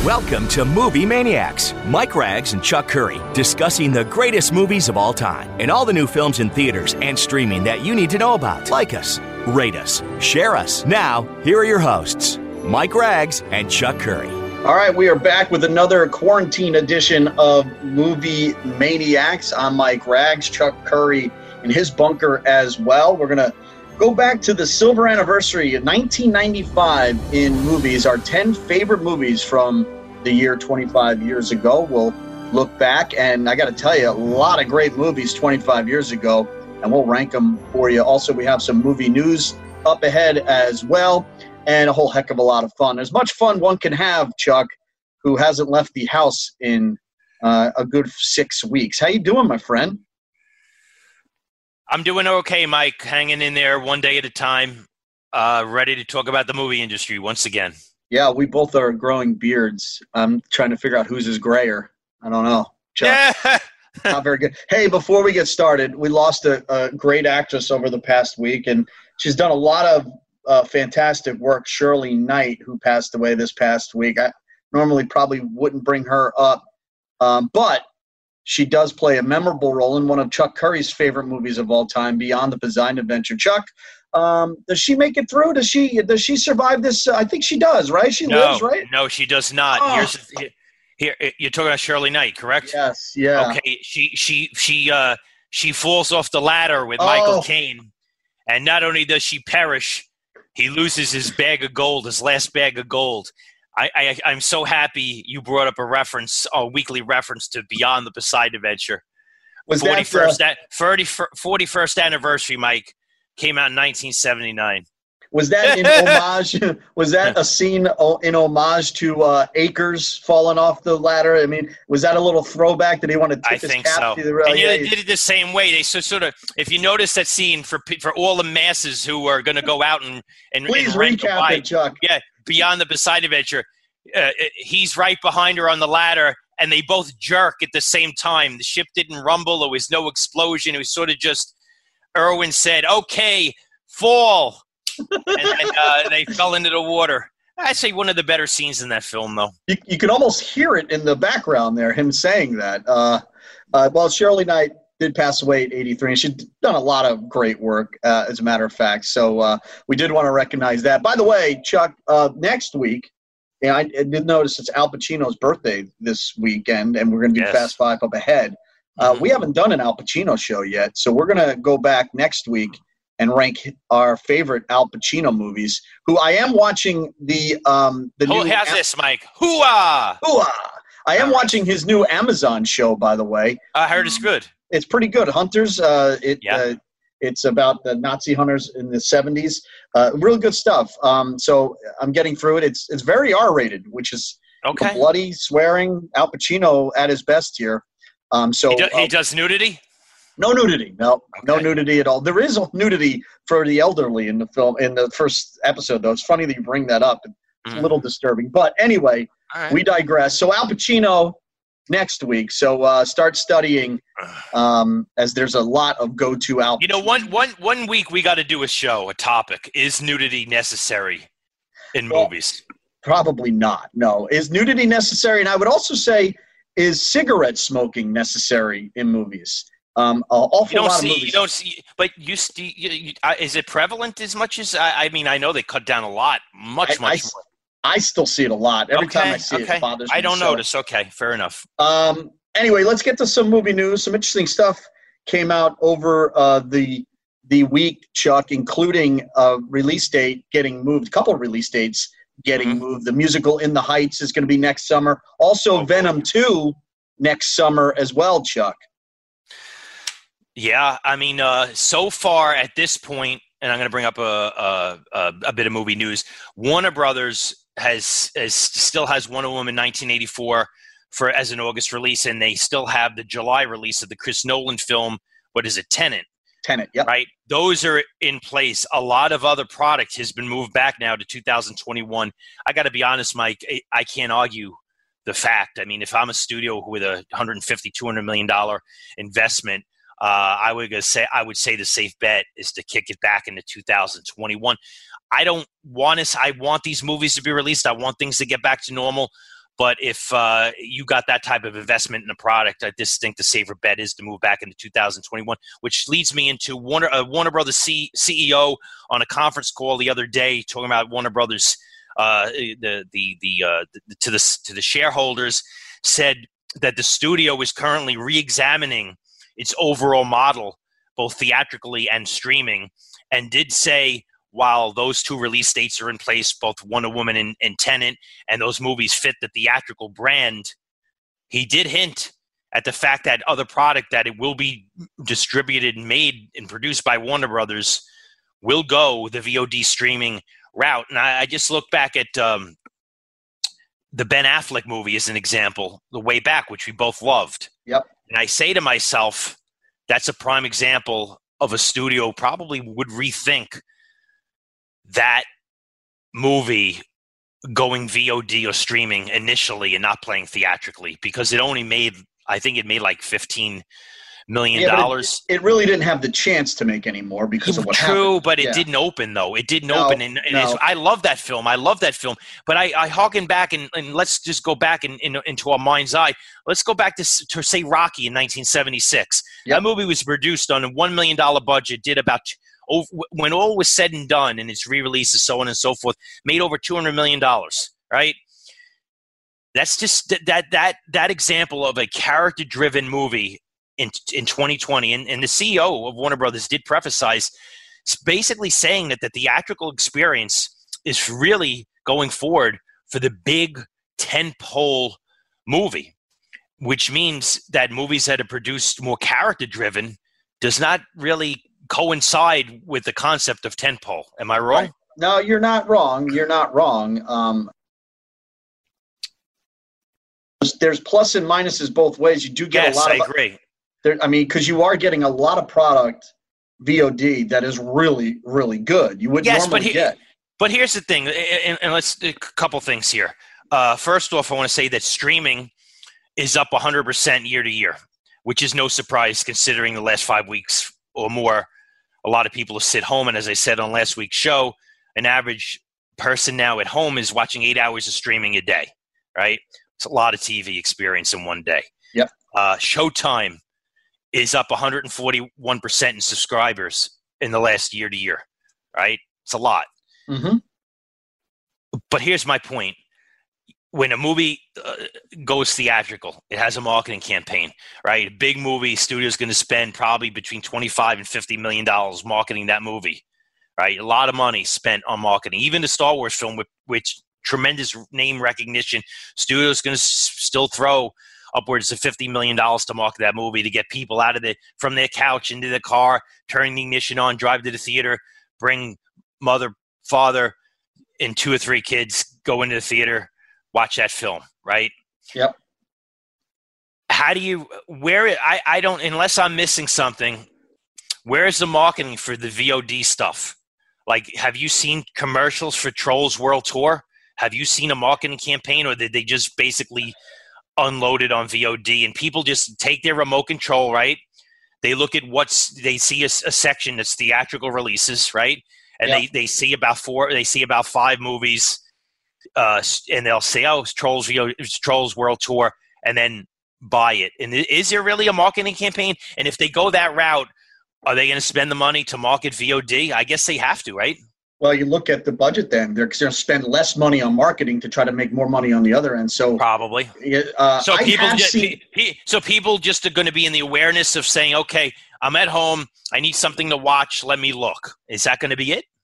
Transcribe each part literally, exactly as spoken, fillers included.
Welcome to Movie Maniacs. Mike Rags and Chuck Curry discussing the greatest movies of all time and all the new films in theaters and streaming that you need to know about. Like us, rate us, share us. Now, here are your hosts, Mike Rags and Chuck Curry. All right, we are back with another quarantine edition of Movie Maniacs. I'm Mike Rags, Chuck Curry in his bunker as well. We're going to go back to the silver anniversary of nineteen ninety-five in movies, our ten favorite movies from the year twenty-five years ago. We'll look back, and I got to tell you, a lot of great movies twenty-five years ago, and we'll rank them for you. Also, we have some movie news up ahead as well, and a whole heck of a lot of fun. As much fun one can have, Chuck, who hasn't left the house in uh, a good six weeks. How you doing, my friend? I'm doing okay, Mike. Hanging in there one day at a time. Uh, ready to talk about the movie industry once again. Yeah, we both are growing beards. I'm trying to figure out whose is grayer. I don't know. Chuck, yeah. Not very good. Hey, before we get started, we lost a, a great actress over the past week, and she's done a lot of uh, fantastic work. Shirley Knight, who passed away this past week. I normally probably wouldn't bring her up, um, but she does play a memorable role in one of Chuck Curry's favorite movies of all time, Beyond the Poseidon Adventure. Chuck, um, does she make it through? Does she does she survive this? Uh, I think she does, right? She no, lives, right? No, she does not. Oh. Here's the, here you're talking about Shirley Knight, correct? Yes, yeah. Okay, she she she uh she falls off the ladder with oh. Michael Caine, and not only does she perish, he loses his bag of gold, his last bag of gold. I, I, I'm so happy you brought up a reference, a weekly reference to Beyond the Poseidon Adventure. Was forty-first, that uh, forty-first anniversary, Mike, came out in nineteen seventy-nine. Was that in homage? Was that a scene in homage to uh, Akers falling off the ladder? I mean, was that a little throwback? Did he want to tip I his think cap so. To the rail? And yeah, yeah, they did it the same way. They so, sort of, if you notice that scene for for all the masses who are going to go out and and, Please and rent recap a bike, it, Chuck. Yeah, Beyond the Poseidon Adventure. Uh, he's right behind her on the ladder, and they both jerk at the same time. The ship didn't rumble. There was no explosion. It was sort of just Irwin said, "Okay, fall," and then uh, they fell into the water. I'd say one of the better scenes in that film, though. You, you can almost hear it in the background there, him saying that. Uh, uh, well, Shirley Knight did pass away at eighty-three, and she'd done a lot of great work, uh, as a matter of fact. So uh, we did want to recognize that. By the way, Chuck, uh, next week, yeah, I, I did notice it's Al Pacino's birthday this weekend, and we're going to do yes. Fast Five up ahead. Uh, mm-hmm. We haven't done an Al Pacino show yet, so we're going to go back next week and rank our favorite Al Pacino movies. Who I am watching the um the Who new. How's Am- this, Mike? Hooah! Hooah! I am watching his new Amazon show, by the way. I heard it's good. It's pretty good. Hunters. Uh, it. Yeah. Uh, It's about the Nazi hunters in the seventies. Uh, real good stuff. Um, so I'm getting through it. It's it's very R-rated, which is okay. bloody, swearing. Al Pacino at his best here. Um, so he, do, he uh, does nudity? No nudity. No, okay. no nudity at all. There is nudity for the elderly in the film in the first episode, though. It's funny that you bring that up. It's mm. a little disturbing. But anyway, right. we digress. So Al Pacino next week. So uh, start studying, um, as there's a lot of go-to Al Pacino. You know, one one one week we got to do a show, a topic. Is nudity necessary in well, movies? Probably not. No. Is nudity necessary? And I would also say, is cigarette smoking necessary in movies? Um, an awful you don't lot see, of movies. You don't see, but you, you, you uh, is it prevalent as much as? I, I mean, I know they cut down a lot, much, I, much I, more. I still see it a lot. Every okay, time I see okay. it, it bothers me. I don't so. notice. Okay, fair enough. Um. Anyway, let's get to some movie news. Some interesting stuff came out over uh, the the week, Chuck, including a release date getting moved. A couple of release dates getting mm-hmm. moved. The musical In the Heights is going to be next summer. Also, oh, Venom two next summer as well, Chuck. Yeah, I mean, uh, so far at this point, and I'm going to bring up a, a, a bit of movie news. Warner Brothers has, has still has Wonder Woman nineteen eighty-four for as an August release, and they still have the July release of the Chris Nolan film. What is it, Tenet? Tenet, yeah. Right, those are in place. A lot of other product has been moved back now to two thousand twenty-one. I got to be honest, Mike. I, I can't argue the fact. I mean, if I'm a studio with a one hundred fifty, two hundred million dollars investment. Uh, I would say I would say the safe bet is to kick it back into two thousand twenty-one. I don't want to. I want these movies to be released. I want things to get back to normal. But if uh, you got that type of investment in a product, I just think the safer bet is to move back into two thousand twenty-one, which leads me into Warner, uh, Warner Brothers C- CEO on a conference call the other day talking about Warner Brothers uh, the the the, uh, the to the to the shareholders, said that the studio is currently re-examining its overall model, both theatrically and streaming, and did say, while those two release dates are in place, both Wonder Woman and, and Tenet, and those movies fit the theatrical brand, he did hint at the fact that other product that it will be distributed and made and produced by Warner Brothers will go the V O D streaming route. And I, I just look back at um, the Ben Affleck movie as an example, The Way Back, which we both loved. Yep. And I say to myself, that's a prime example of a studio probably would rethink that movie going V O D or streaming initially and not playing theatrically, because it only made, I think it made like fifteen million dollars. Yeah, it, it really didn't have the chance to make any more because of what True, happened. but it yeah. didn't open though. It didn't no, open. And, and no. I love that film. I love that film. But I, I harken back and, and let's just go back in, in, into our mind's eye. Let's go back to, to say Rocky in nineteen seventy-six. Yep. That movie was produced on a one million dollars budget, did about Over, when all was said and done and its re-releases, so on and so forth, made over two hundred million dollars, right? That's just th- that that that example of a character-driven movie in in twenty twenty. And, and the C E O of Warner Brothers did prefacize, basically saying that the theatrical experience is really going forward for the big tentpole movie, which means that movies that are produced more character-driven does not really coincide with the concept of tentpole. Am I wrong? Right. No, you're not wrong. You're not wrong. Um, there's plus and minuses both ways. You do get yes, a lot I of. I agree. There, I mean, because you are getting a lot of product V O D that is really, really good. You wouldn't yes, normally but he, get. But here's the thing, and, and let's a couple things here. Uh, first off, I want to say that streaming is up one hundred percent year to year, which is no surprise considering the last five weeks or more. A lot of people sit home, and as I said on last week's show, an average person now at home is watching eight hours of streaming a day, right? It's a lot of T V experience in one day. Yep. Uh, Showtime is up one hundred forty-one percent in subscribers in the last year to year, right? It's a lot. Mm-hmm. But here's my point. When a movie uh, goes theatrical, it has a marketing campaign, right? A big movie, studio's going to spend probably between twenty-five and fifty million dollars marketing that movie, right? A lot of money spent on marketing. Even the Star Wars film, with which tremendous name recognition, studio's going to s- still throw upwards of fifty million dollars to market that movie to get people out of the from their couch into the car, turn the ignition on, drive to the theater, bring mother, father, and two or three kids, go into the theater, watch that film, right? Yep. How do you, where, I, I don't, unless I'm missing something, where's the marketing for the V O D stuff? Like, have you seen commercials for Trolls World Tour? Have you seen a marketing campaign, or did they just basically unload it on V O D and people just take their remote control, right? They look at what's, they see a, a section that's theatrical releases, right? And yep. they, they see about four, they see about five movies, Uh, and they'll say, "Oh, it's Trolls, it's Trolls World Tour," and then buy it. And is there really a marketing campaign? And if they go that route, are they going to spend the money to market V O D? I guess they have to, right? Well, you look at the budget then. They're going to spend less money on marketing to try to make more money on the other end. So probably. Uh, so people, just, seen- pe- so people just are going to be in the awareness of saying, "Okay, I'm at home. I need something to watch. Let me look." Is that going to be it?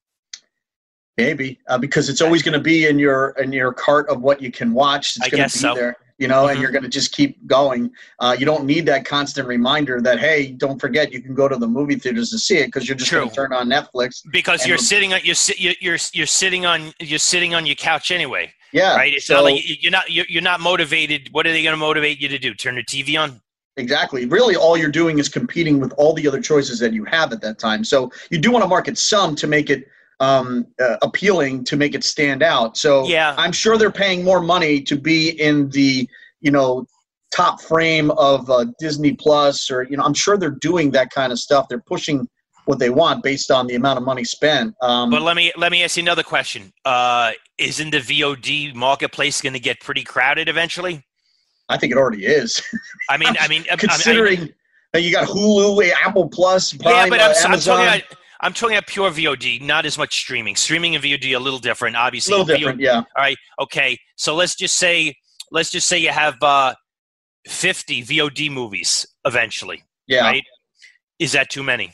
Maybe uh, because it's always going to be in your in your cart of what you can watch. It's I going guess to be so. there, you know, Mm-hmm. and you're going to just keep going. Uh, you don't need that constant reminder that, hey, don't forget you can go to the movie theaters to see it, because you're just going to turn on Netflix because you're and, sitting on you're you're you're you're sitting on you're sitting on your couch anyway. Yeah, right. It's so, not like you're not you're, you're not motivated. What are they going to motivate you to do? Turn the T V on? Exactly. Really, all you're doing is competing with all the other choices that you have at that time. So you do want to market some to make it um, uh, appealing, to make it stand out. So yeah. I'm sure they're paying more money to be in the, you know, top frame of uh, Disney Plus, or, you know, I'm sure they're doing that kind of stuff. They're pushing what they want based on the amount of money spent. Um, but let me let me ask you another question. Uh, isn't the V O D marketplace going to get pretty crowded eventually? I think it already is. I mean, I mean, considering I mean, that you got Hulu, Apple Plus, Prime, yeah, but I'm, uh, I'm Amazon. talking about I'm talking about pure V O D, not as much streaming. Streaming and V O D are a little different, obviously. A little different, V O D, yeah. All right, okay. So let's just say let's just say you have uh, fifty V O D movies eventually. Yeah. Right? Is that too many?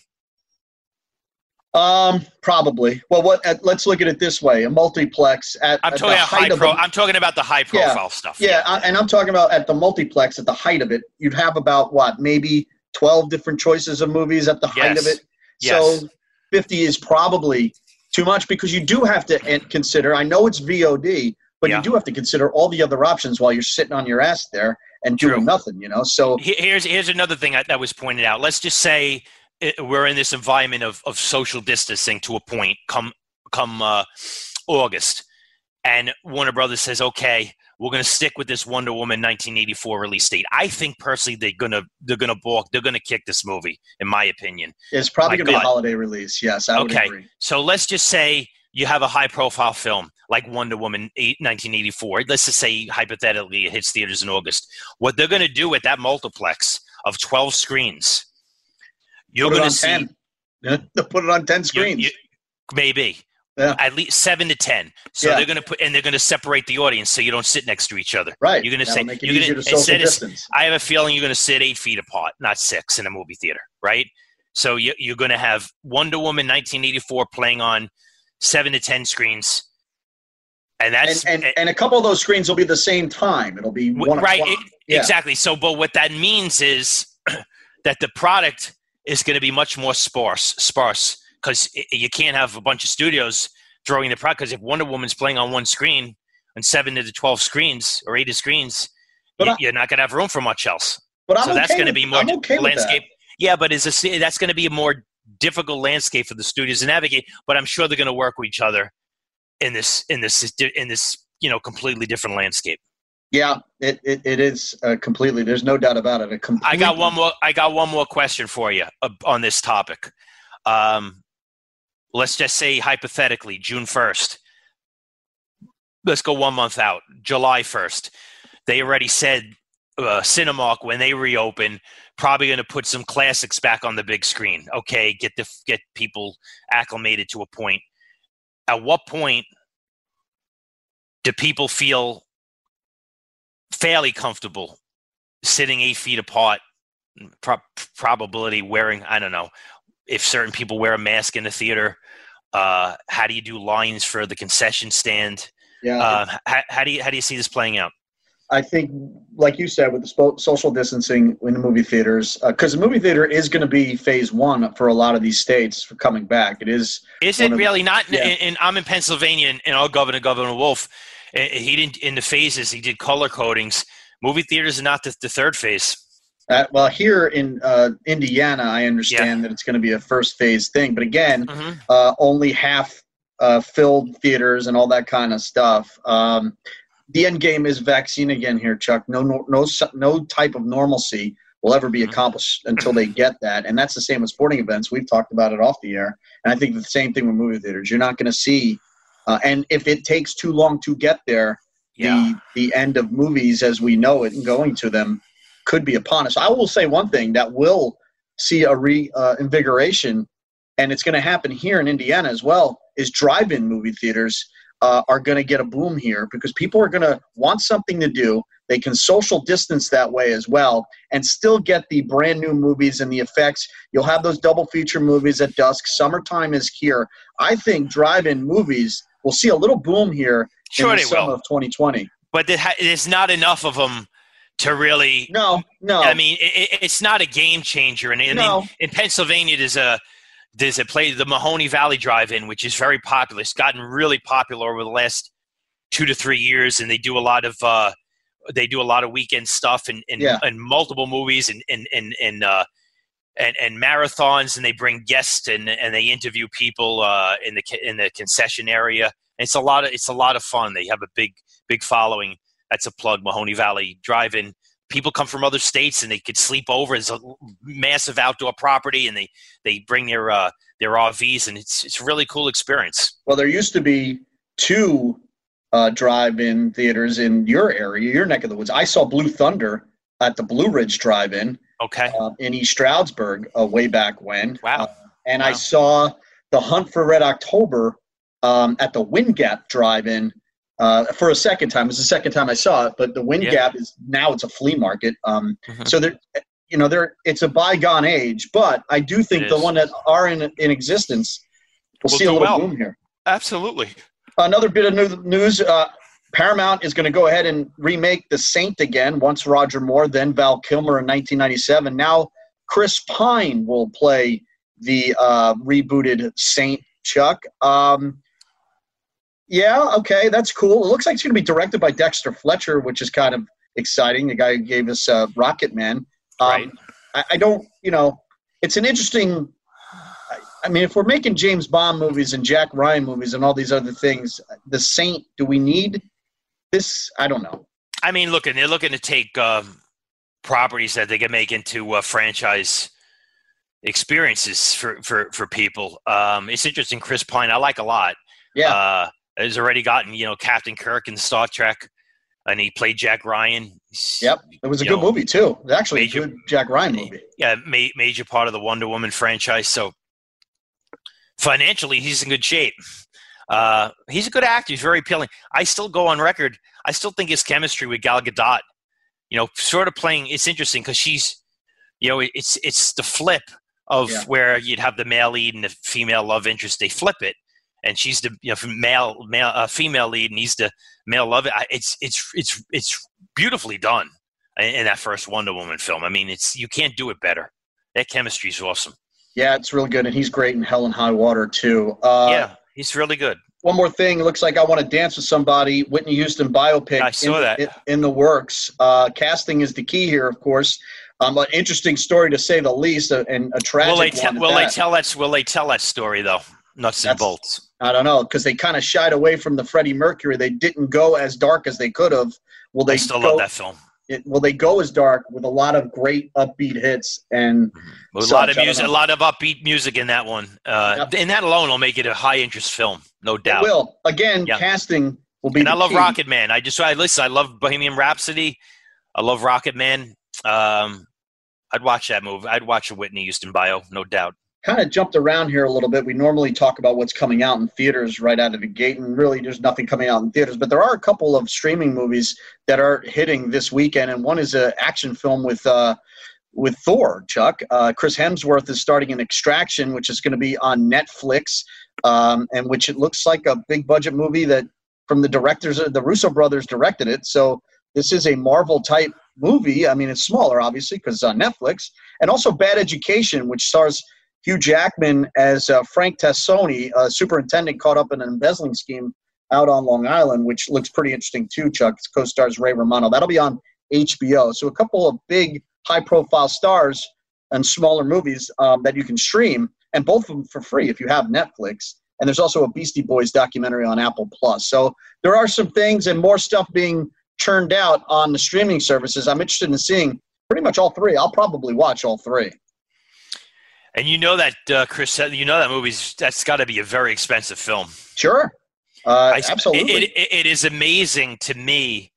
Um, probably. Well, what? Uh, let's look at it this way: a multiplex at. I'm at talking the about high height of pro. the- I'm talking about the high profile yeah, stuff. Yeah, I, and I'm talking about at the multiplex at the height of it. You'd have about what, maybe twelve different choices of movies at the height Yes. of it. Yes. So fifty is probably too much because you do have to en- consider. I know it's V O D, but Yeah. you do have to consider all the other options while you're sitting on your ass there and doing True. nothing. You know, so Here- Here's here's another thing I- that was pointed out. Let's just say it, we're in this environment of, of social distancing to a point come come uh, August, and Warner Brothers says, "Okay, we're going to stick with this Wonder Woman nineteen eighty-four release date." I think personally they're gonna they're gonna balk. They're gonna kick this movie, in my opinion. it's probably My going to be a God. holiday release. Yes, I would Okay, agree. so let's just say you have a high-profile film like Wonder Woman eight, nineteen eighty-four. Let's just say hypothetically it hits theaters in August. What they're going to do with that multiplex of twelve screens, you're Put it going on to see ten. Yeah, they'll put it on ten you- screens. you- maybe Yeah. at least seven to ten. So Yeah. they're going to put and they're going to separate the audience so you don't sit next to each other. Right. You're going to That'll say make it you're easier going to social instead of, distance. I have a feeling you're going to sit eight feet apart, not six, in a movie theater, right? So you, you're going to have Wonder Woman nineteen eighty-four playing on seven to ten screens, and that's And, and and a couple of those screens will be the same time. It'll be W- one right, o'clock. it- Yeah. exactly. So, but what that means is that the product is going to be much more sparse, sparse, because you can't have a bunch of studios throwing the product. Because if Wonder Woman's playing on one screen, on seven to the twelve screens or eight of screens, But you, I- you're not going to have room for much else. But I'm so that's okay going to with- be more I'm okay with that. landscape. Yeah, but is a that's going to be a more difficult landscape for the studios to navigate. But I'm sure they're going to work with each other in this in this in this you know completely different landscape. Yeah, it, it, it is uh, completely. There's no doubt about it. A I completely, got one more. I got one more question for you uh, on this topic. Um, let's just say hypothetically, June first. Let's go one month out, July first. They already said uh, Cinemark when they reopen, probably going to put some classics back on the big screen. Okay, get the get people acclimated to a point. At what point do people feel fairly comfortable sitting eight feet apart? Pro- probability wearing, I don't know, if certain people wear a mask in the theater. Uh, how do you do lines for the concession stand? Yeah, Uh, how, how do you how do you see this playing out? I think, like you said, with the spo- social distancing in the movie theaters, because the movie theater is going to be phase one for a lot of these states for coming back. It is. Is one it of- really not? yeah. And I'm in Pennsylvania, and, and our governor, Governor Wolf, uh, he didn't in the phases. He did color codings. Movie theaters are not the, the third phase. Uh, well, here in uh, Indiana, I understand that it's going to be a first phase thing. But again, Mm-hmm. uh, only half uh, filled theaters and all that kind of stuff. Um, the end game is vaccine again here, Chuck. No, no, no, no type of normalcy will ever be accomplished until they get that. And that's the same with sporting events. We've talked about it off the air. And I think the same thing with movie theaters. You're not going to see, uh, and if it takes too long to get there, Yeah. the, the end of movies as we know it and going to them could be upon us. I will say one thing that will see a reinvigoration, uh, and it's going to happen here in Indiana as well, is drive-in movie theaters uh, are going to get a boom here because people are going to want something to do. They can social distance that way as well and still get the brand new movies and the effects. You'll have those double feature movies at dusk. Summertime is here. I think drive-in movies will see a little boom here Sure in the they summer will. of twenty twenty. But there ha- there's not enough of them to really. No, no. I mean, it, it- it's not a game changer. And, and No. in, in Pennsylvania, there's a there's a place, the Mahoney Valley Drive-In, which is very popular. It's gotten really popular over the last two to three years, and they do a lot of uh, they do a lot of weekend stuff and and, Yeah. and multiple movies and and and and, uh, and and marathons, and they bring guests and and they interview people uh, in the ca- in the concession area. It's a lot of it's a lot of fun. They have a big big following. That's a plug, Mahoney Valley Drive-In. people come from other states and they could sleep over. It's a massive outdoor property, and they they bring their uh, their R Vs, and it's it's a really cool experience. Well, there used to be two uh, drive-in theaters in your area, your neck of the woods. I saw Blue Thunder at the Blue Ridge Drive-In. Okay. Uh, in East Stroudsburg, uh, way back when. Wow. Uh, and wow. I saw The Hunt for Red October um, at the Wind Gap Drive-In uh, for a second time. It was the second time I saw it, but the Wind yeah. Gap is now it's a flea market. Um, mm-hmm. So there, you know, there it's a bygone age. But I do think it the is. one that are in in existence will we'll see a little well. boom here. Absolutely. Another bit of new, news. Uh, Paramount is going to go ahead and remake The Saint again, once Roger Moore, then Val Kilmer in nineteen ninety-seven. Now Chris Pine will play the uh, rebooted Saint, Chuck. Um, yeah, okay, that's cool. It looks like it's going to be directed by Dexter Fletcher, which is kind of exciting, the guy who gave us uh, Rocket Man. Um, right. I, I don't, you know, it's an interesting I, I mean, if we're making James Bond movies and Jack Ryan movies and all these other things, The Saint, do we need this? I don't know. I mean, look, and they're looking to take um, properties that they can make into uh, franchise experiences for, for, for people. Um, it's interesting. Chris Pine, I like a lot. Yeah. Uh, has already gotten, you know, Captain Kirk in Star Trek, and he played Jack Ryan. Yep. It was a good know, movie, too. It was actually major, a good Jack Ryan movie. Yeah, ma- major part of the Wonder Woman franchise. So financially, he's in good shape. Uh, he's a good actor. He's very appealing. I still go on record. I still think his chemistry with Gal Gadot, you know, sort of playing. It's interesting because she's, you know, it's it's the flip of yeah. where you'd have the male lead and the female love interest. They flip it, and she's the you know male male uh, female lead, and he's the male love. It's it's it's it's beautifully done in, in that first Wonder Woman film. I mean, it's you can't do it better. That chemistry is awesome. Yeah, it's really good, and he's great in Hell and High Water too. Uh, yeah. He's really good. One more thing. It looks like I Want to Dance with Somebody, Whitney Houston biopic I saw in, that. in, in the works. Uh, casting is the key here, of course. Um, an interesting story to say the least, uh, and a tragic will they te- one. Will that. they tell that? Will they tell that story though? Nuts and That's, bolts. I don't know, because they kind of shied away from the Freddie Mercury. They didn't go as dark as they could have. Will they I still go, love that film. It, will they go as dark with a lot of great upbeat hits and a such, lot of music, a lot of upbeat music in that one. Uh, yep. And that alone will make it a high interest film, no doubt. It will. Again, yeah. casting will be. And the I love key. Rocket Man. I just I listen. I love Bohemian Rhapsody. I love Rocket Man. Um, I'd watch that movie. I'd watch a Whitney Houston bio, no doubt. Kind of jumped around here a little bit. We normally talk about what's coming out in theaters right out of the gate, and really there's nothing coming out in theaters. But there are a couple of streaming movies that are hitting this weekend, and one is an action film with uh, with Thor, Chuck. Uh, Chris Hemsworth is starting an Extraction, which is going to be on Netflix, um, and which it looks like a big-budget movie that from the directors, the Russo brothers directed it. So this is a Marvel-type movie. I mean, it's smaller, obviously, because it's on Netflix. And also Bad Education, which stars Hugh Jackman as uh, Frank Tassoni, a superintendent caught up in an embezzling scheme out on Long Island, which looks pretty interesting too, Chuck. It co-stars Ray Romano. That'll be on H B O. So a couple of big, high-profile stars and smaller movies um, that you can stream, and both of them for free if you have Netflix. And there's also a Beastie Boys documentary on Apple Plus. So there are some things and more stuff being churned out on the streaming services. I'm interested in seeing pretty much all three. I'll probably watch all three. And you know that, uh, Chris, you know that movie's, that's got to be a very expensive film. Sure. Uh, I, absolutely. It, it, it is amazing to me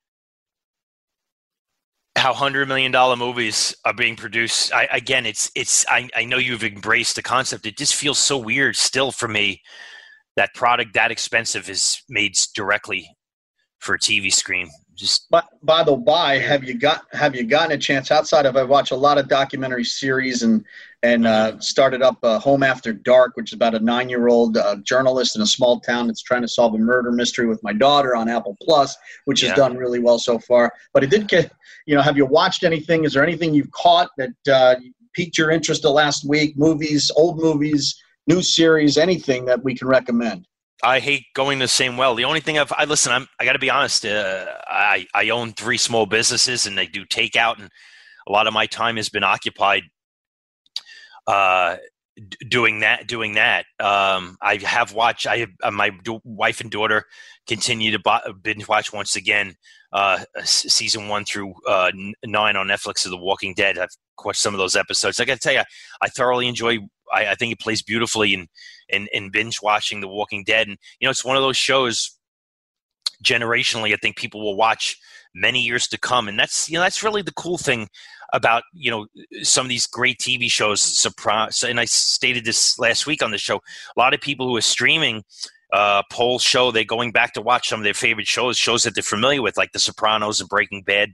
how one hundred million dollars movies are being produced. I, again, it's, it's, I, I know you've embraced the concept. It just feels so weird still for me that product that expensive is made directly for a T V screen. Just by, by the by, have you got have you gotten a chance outside of I watch a lot of documentary series and and uh, started up uh, Home After Dark, which is about a nine-year-old uh, journalist in a small town that's trying to solve a murder mystery with my daughter on Apple Plus, which yeah. has done really well so far. But it did get, you know, have you watched anything? Is there anything you've caught that uh, piqued your interest the last week? Movies, old movies, new series, anything that we can recommend? I hate going the same well. The only thing I've, I listen, I'm, I got to be honest. Uh, I, I own three small businesses and they do takeout, and a lot of my time has been occupied uh, d- doing that. Doing that. Um, I have watched. I have, uh, my do- wife and daughter continue to bo- binge watch once again. Uh, s- season one through uh, n- nine on Netflix of The Walking Dead. I've watched some of those episodes. I got to tell you, I thoroughly enjoy. I, I think it plays beautifully in, in in binge watching The Walking Dead, and you know, it's one of those shows. Generationally, I think people will watch many years to come, and that's you know that's really the cool thing about you know some of these great T V shows. Surprise, and I stated this last week on the show. A lot of people who are streaming uh, polls show they're going back to watch some of their favorite shows, shows that they're familiar with, like The Sopranos and Breaking Bad.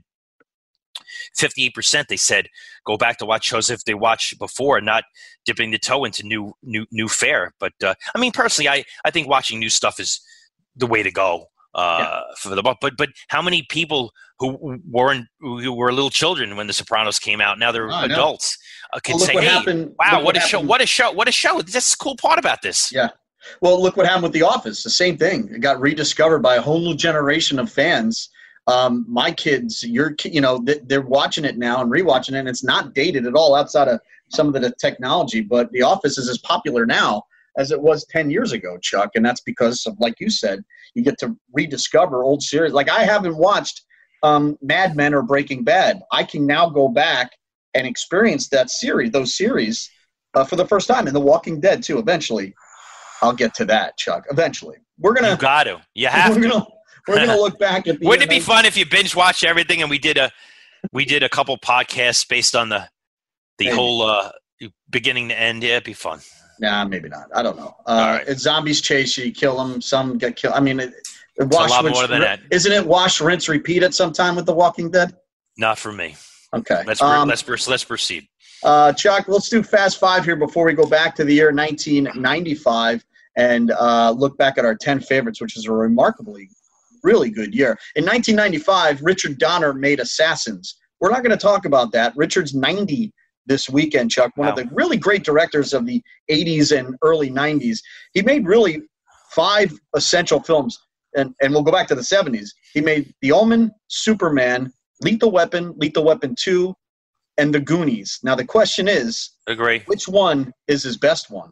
fifty-eight percent they said go back to watch shows if they watched before, not dipping the toe into new new new fare. But uh, I mean, personally, I I think watching new stuff is the way to go. Uh, yeah. For the but but how many people who weren't who were little children when The Sopranos came out, now they're oh, adults, uh, can well, say, "Hey, happened, wow, what, what a happened. show! What a show! What a show!" That's the cool part about this. Yeah. Well, look what happened with The Office. The same thing. It got rediscovered by a whole new generation of fans. Um, my kids, your you know, they're watching it now and rewatching it, and it's not dated at all outside of some of the technology. But The Office is as popular now as it was ten years ago, Chuck, and that's because of, like you said, you get to rediscover old series. Like I haven't watched um, Mad Men or Breaking Bad. I can now go back and experience that series, those series, uh, for the first time. And The Walking Dead too. Eventually, I'll get to that, Chuck. Eventually, we're gonna. You got to. You have we're to. Gonna, we're gonna look back at. The Wouldn't it be fun if you binge watched everything and we did a, we did a couple podcasts based on the, the Maybe. whole uh, beginning to end? Yeah, it'd be fun. Nah, maybe not. I don't know. Uh, right. It's zombies chase you, kill them. Some get killed. I mean, it, it wash, it's a lot rinse, more than that. Isn't it wash, rinse, repeat at some time with The Walking Dead? Not for me. Okay. Let's um, let's let's proceed. Uh, Chuck, let's do Fast Five here before we go back to the year nineteen ninety-five and uh, look back at our ten favorites, which is a remarkably, really good year. In nineteen ninety-five, Richard Donner made Assassins. We're not going to talk about that. Richard's ninety this weekend, Chuck, one wow. of the really great directors of the eighties and early nineties. He made really five essential films, and, and we'll go back to the seventies. He made The Omen, Superman, Lethal Weapon, Lethal Weapon two, and The Goonies. Now, the question is, Agree. which one is his best one?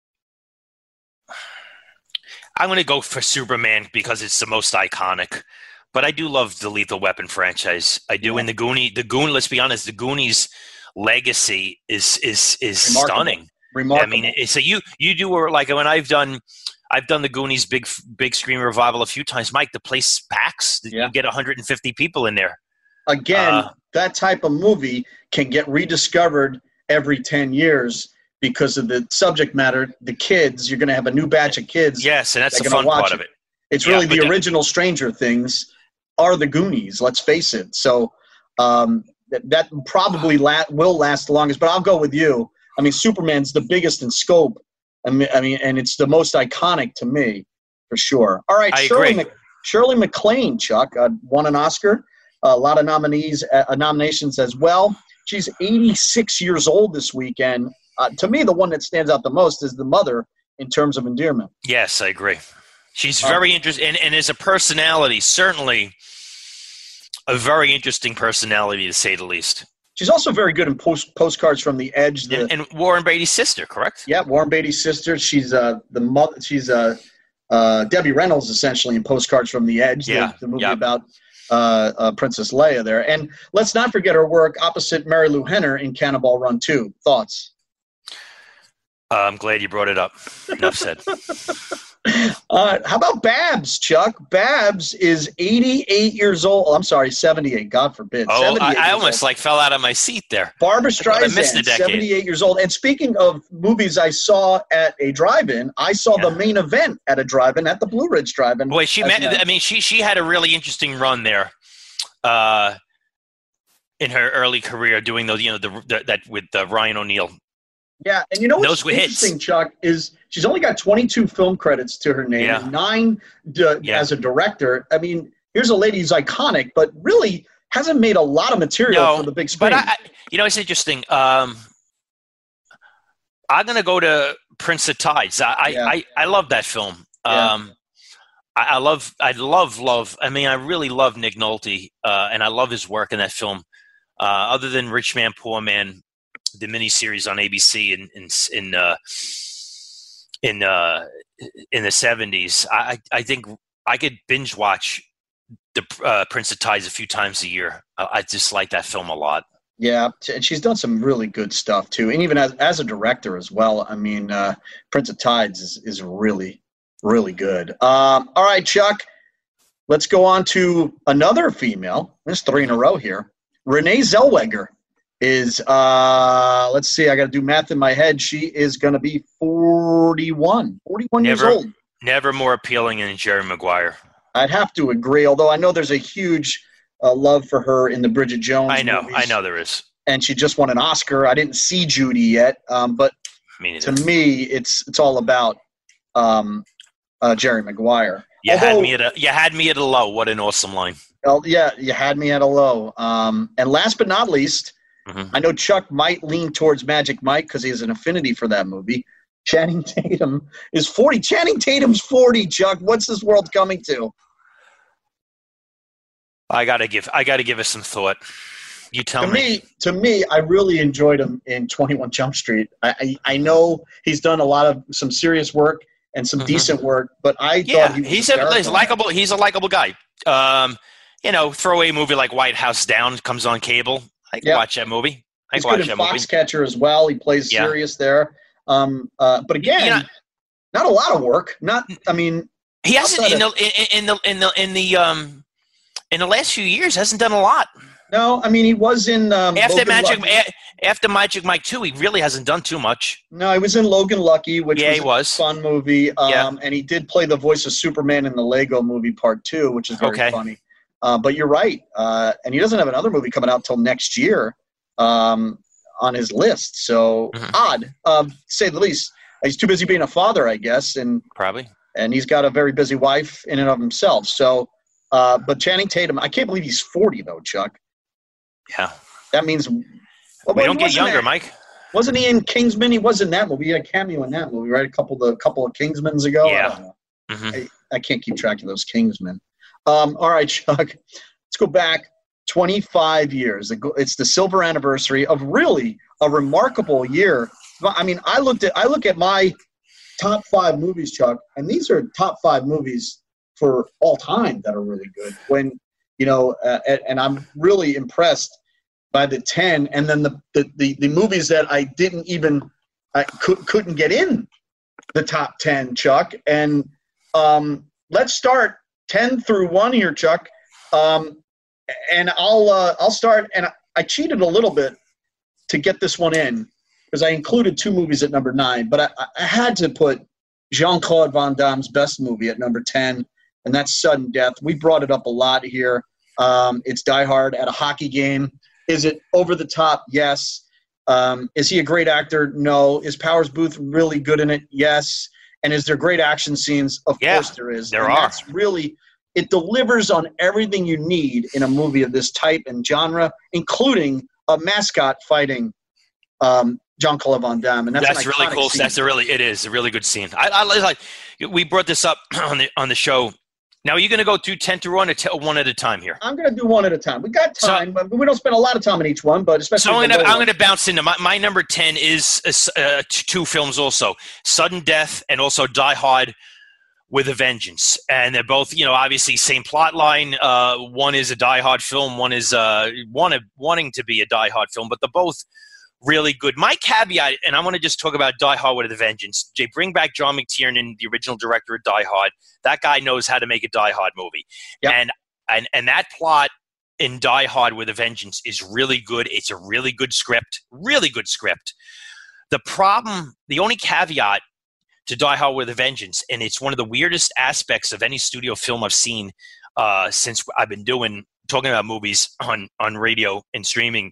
I'm going to go for Superman because it's the most iconic. But I do love the Lethal Weapon franchise. I do. Yeah. And the Goonies, the Goon, let's be honest, the Goonies legacy is is is Remarkable. stunning. Remarkable. I mean, it's a you you do like when I've done I've done the Goonies big big screen revival a few times. Mike, the place packs. Yeah. You get one hundred fifty people in there. Again, uh, that type of movie can get rediscovered every ten years because of the subject matter. The kids, you're going to have a new batch of kids. Yes, and that's the fun part it. of it. It's yeah, really the original Stranger Things are the Goonies. Let's face it. So. Um, That, that probably la- will last the longest, but I'll go with you. I mean, Superman's the biggest in scope. I mean, I mean and it's the most iconic to me, for sure. All right, I Shirley, agree. Mc- Shirley MacLaine, Chuck, uh, won an Oscar. Uh, a lot of nominees, uh, nominations as well. She's eighty-six years old this weekend. Uh, to me, the one that stands out the most is the mother in terms of endearment. Yes, I agree. She's very um, interesting, and, and as a personality, certainly – a very interesting personality, to say the least. She's also very good in post, postcards from the Edge. The, and, and Warren Beatty's sister, correct? Yeah, Warren Beatty's sister. She's uh, the mother. She's uh, uh, Debbie Reynolds, essentially, in Postcards from the Edge, yeah, the, the movie yeah. about uh, uh, Princess Leia there. And let's not forget her work opposite Mary Lou Henner in Cannonball Run two. Thoughts? Uh, I'm glad you brought it up. Enough said. Uh, how about Babs, Chuck? Babs is eighty-eight years old. I'm sorry, seventy-eight. God forbid. Oh, I, I almost like fell out of my seat there. Barbara Streisand, seventy-eight years old. And speaking of movies I saw at a drive-in, I saw yeah. The Main Event at a drive-in at the Blue Ridge Drive-In. Boy, she met, I mean, she she had a really interesting run there, uh, in her early career, doing those, you know, the, the that with uh, Ryan O'Neal. Yeah, and you know what's Those interesting, hits. Chuck, is she's only got twenty-two film credits to her name, yeah. and nine d- yeah. as a director. I mean, here's a lady who's iconic, but really hasn't made a lot of material no, for the big screen. But I, you know, it's interesting. Um, I'm gonna go to Prince of Tides. I I, yeah. I, I love that film. Yeah. Um, I, I love I love love. I mean, I really love Nick Nolte, uh, and I love his work in that film. Uh, other than Rich Man, Poor Man. the miniseries on A B C in in in uh, in, uh, in the seventies. I I think I could binge watch the uh, Prince of Tides a few times a year. I, I just like that film a lot. Yeah, and she's done some really good stuff too, and even as as a director as well. I mean, uh, Prince of Tides is is really really good. Um, all right, Chuck, let's go on to another female. There's three in a row here. Renee Zellweger is. Uh, let's see, I got to do math in my head. She is going to be forty-one, forty-one never, years old. Never more appealing than Jerry Maguire. I'd have to agree, although I know there's a huge uh, love for her in the Bridget Jones I know, movies. I know there is. And she just won an Oscar. I didn't see Judy yet, um, but me to me, it's it's all about um, uh, Jerry Maguire. You Although, had me at a you had me at a low. What an awesome line. Well, yeah, you had me at a low. Um, and last but not least, mm-hmm. I know Chuck might lean towards Magic Mike because he has an affinity for that movie. Channing Tatum is forty. Channing Tatum's forty, Chuck. What's this world coming to? I gotta give I gotta give it some thought. You tell to me. me. To me, I really enjoyed him in twenty-one Jump Street. I, I, I know he's done a lot of some serious work and some mm-hmm. decent work, but I yeah, thought he was he's a he's likable. He's a likable guy. Um, you know, throwaway movie like White House Down comes on cable. I can yep. watch that movie. I he's can watch good in that movie. Foxcatcher as well. He plays yeah. serious there. Um, uh, but again, you know, not a lot of work. Not, I mean, he hasn't in the, in the in the in the um in the last few years hasn't done a lot. No, I mean he was in um, after Logan Magic Lucky. after Magic Mike two. He really hasn't done too much. No, he was in Logan Lucky, which yeah, was, he a was. fun movie. Um, yeah. and he did play the voice of Superman in the Lego Movie Part Two, which is very okay. funny. Uh, but you're right, uh, and he doesn't have another movie coming out till next year um, on his list. So mm-hmm. odd, um, to say the least. He's too busy being a father, I guess, and probably. And he's got a very busy wife in and of himself. So, uh, but Channing Tatum, I can't believe he's forty though, Chuck. Yeah, that means well, we don't get younger, that, Mike. Wasn't he in Kingsman? He was in that movie. He had a cameo in that movie, right? A couple of couple of Kingsmans ago. Yeah, I, don't know. Mm-hmm. I, I can't keep track of those Kingsmen. Um, all right, Chuck, let's go back twenty-five years. It's the silver anniversary of really a remarkable year. I mean, I looked at I look at my top five movies, Chuck, and these are top five movies for all time that are really good. When you know, uh, and, and I'm really impressed by the ten, and then the the, the, the movies that I didn't even I could, couldn't get in the top ten, Chuck. And um, let's start ten through one here, Chuck. Um, and I'll uh, I'll start, and I, I cheated a little bit to get this one in, because I included two movies at number nine, but I, I had to put Jean-Claude Van Damme's best movie at number ten, and that's Sudden Death. We brought it up a lot here. Um, it's Die Hard at a hockey game. Is it over the top? Yes. Um, is he a great actor? No. Is Powers Booth really good in it? Yes. And is there great action scenes? Of yeah, course there is. There and are. That's really – it delivers on everything you need in a movie of this type and genre, including a mascot fighting um, Jean-Claude Van Damme, and that's, that's really cool. Scene. That's a really it is a really good scene. I, I like we brought this up on the on the show. Now, are you going to go through ten to one or t- one at a time here? I'm going to do one at a time. We got time, so, but we don't spend a lot of time on each one. But especially, so I'm going to I'm going to bounce into my, my number ten is uh, two films also: Sudden Death and also Die Hard with a Vengeance, and they're both, you know, obviously same plot line. Uh, one is a Die Hard film, one is uh, one wanting to be a Die Hard film, but they're both really good. My caveat, and I want to just talk about Die Hard with a Vengeance. Jay, bring back John McTiernan, the original director of Die Hard. That guy knows how to make a Die Hard movie. Yep. And, and and that plot in Die Hard with a Vengeance is really good. It's a really good script, really good script. The problem, the only caveat to Die Hard with a Vengeance, and it's one of the weirdest aspects of any studio film I've seen uh, since I've been doing, talking about movies on, on radio and streaming.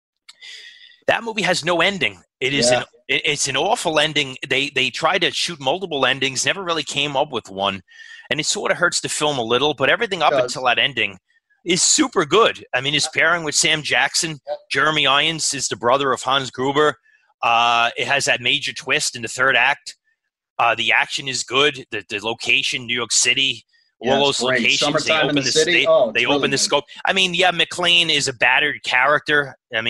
That movie has no ending. It is yeah. an it, it's an awful ending. They they tried to shoot multiple endings, never really came up with one, and it sort of hurts the film a little. But everything up until that ending is super good. I mean, his pairing with Sam Jackson, Jeremy Irons is the brother of Hans Gruber. Uh, it has that major twist in the third act. Uh, the action is good. The the location, New York City. All yeah, those great. Locations, Summertime they open in the, the city. They, oh, they really open the good. scope. I mean, yeah, McClane is a battered character. I mean, they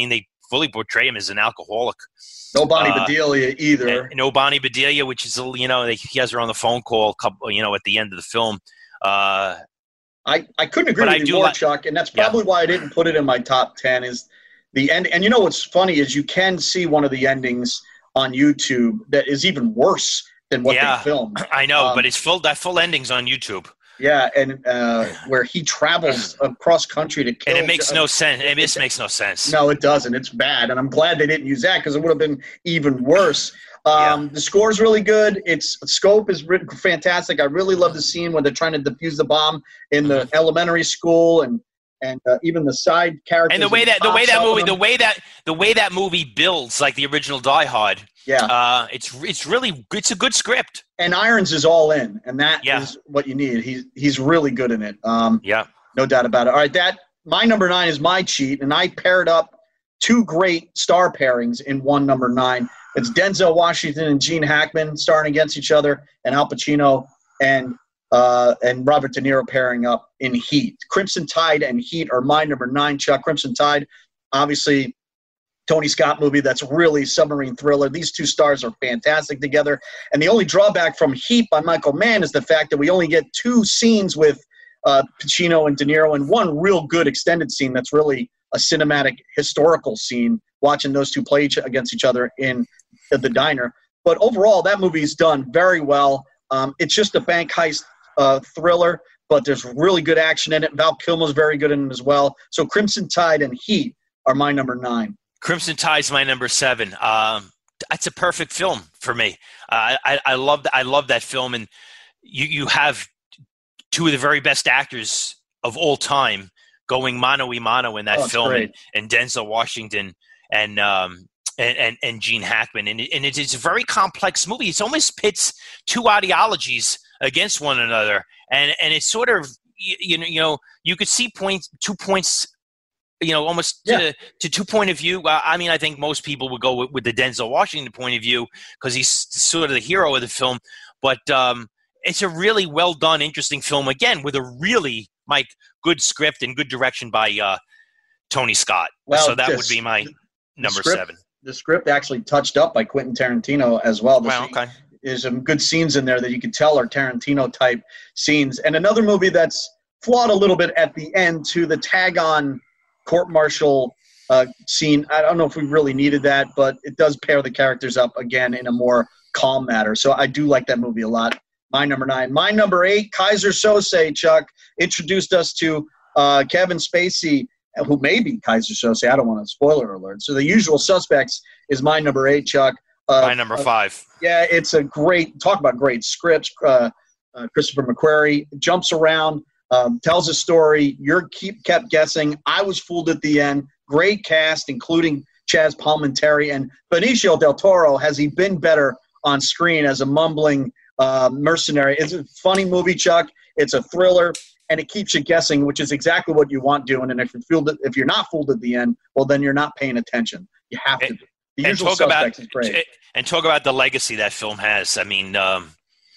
fully portray him as an alcoholic. No Bonnie uh, Bedelia either. And no Bonnie Bedelia, which is, you know, he has her on the phone call, a couple, you know, at the end of the film. Uh, I, I couldn't agree with I you do more, like, Chuck, and that's probably yeah. why I didn't put it in my top ten is the end. And you know what's funny is you can see one of the endings on YouTube that is even worse than what yeah, they filmed. I know, um, but it's full, that full ending's on YouTube. Yeah, and uh, where he travels across country to kill. And it makes no sense. It just makes no sense. No, it doesn't. It's bad, and I'm glad they didn't use that because it would have been even worse. Um, yeah. The score is really good. Its scope is written fantastic. I really love the scene when they're trying to defuse the bomb in the elementary school, and and uh, even the side characters. And the way that the way that movie, the way that the way that movie builds, like the original Die Hard. Yeah, uh, it's it's really it's a good script. And Irons is all in, and that yeah. is what you need. He's he's really good in it. Um, yeah, no doubt about it. All right, that my number nine is my cheat, and I paired up two great star pairings in one number nine. It's Denzel Washington and Gene Hackman starring against each other, and Al Pacino and uh, and Robert De Niro pairing up in Heat. Crimson Tide and Heat are my number nine, Chuck. Crimson Tide, obviously, Tony Scott movie that's really submarine thriller. These two stars are fantastic together. And the only drawback from Heat by Michael Mann is the fact that we only get two scenes with uh, Pacino and De Niro and one real good extended scene that's really a cinematic historical scene, watching those two play each, against each other in the, the diner. But overall, that movie's done very well. Um, it's just a bank heist uh, thriller, but there's really good action in it. Val Kilmer's very good in it as well. So Crimson Tide and Heat are my number nine. Crimson Tide's my number seven. Um, it's a perfect film for me. Uh, I, I love that. I love that film, and you you have two of the very best actors of all time going mano a mano in that oh, film, and, and Denzel Washington and um and and, and Gene Hackman, and, and it's, it's a very complex movie. It almost pits two ideologies against one another, and and it's sort of you know you know you could see points two points. You know, almost yeah. to, to two point of view. Uh, I mean, I think most people would go with, with the Denzel Washington point of view because he's sort of the hero of the film. But um, it's a really well done, interesting film. Again, with a really, Mike, good script and good direction by uh, Tony Scott. Well, so that this, would be my the, number the script, seven. The script actually touched up by Quentin Tarantino as well. Wow, okay. There's some good scenes in there that you can tell are Tarantino type scenes. And another movie that's flawed a little bit at the end to the tag on court-martial uh, scene. I don't know if we really needed that, but it does pair the characters up again in a more calm manner. So I do like that movie a lot. My number nine. My number eight, Kaiser Sose, Chuck, introduced us to uh, Kevin Spacey, who may be Kaiser Sose. I don't want to spoiler alert. So The Usual Suspects is my number eight, Chuck. Uh, my number five. Uh, yeah, it's a great – talk about great scripts. Uh, uh, Christopher McQuarrie jumps around. Um, tells a story. You're keep kept guessing. I was fooled at the end. Great cast, including Chaz Palminteri and Benicio del Toro. Has he been better on screen as a mumbling uh, mercenary? It's a funny movie, Chuck. It's a thriller, and it keeps you guessing, which is exactly what you want doing. And if you're fooled, if you're not fooled at the end, well, then you're not paying attention. You have to. And, the and Usual talk Suspects about, is great. And talk about the legacy that film has. I mean, um,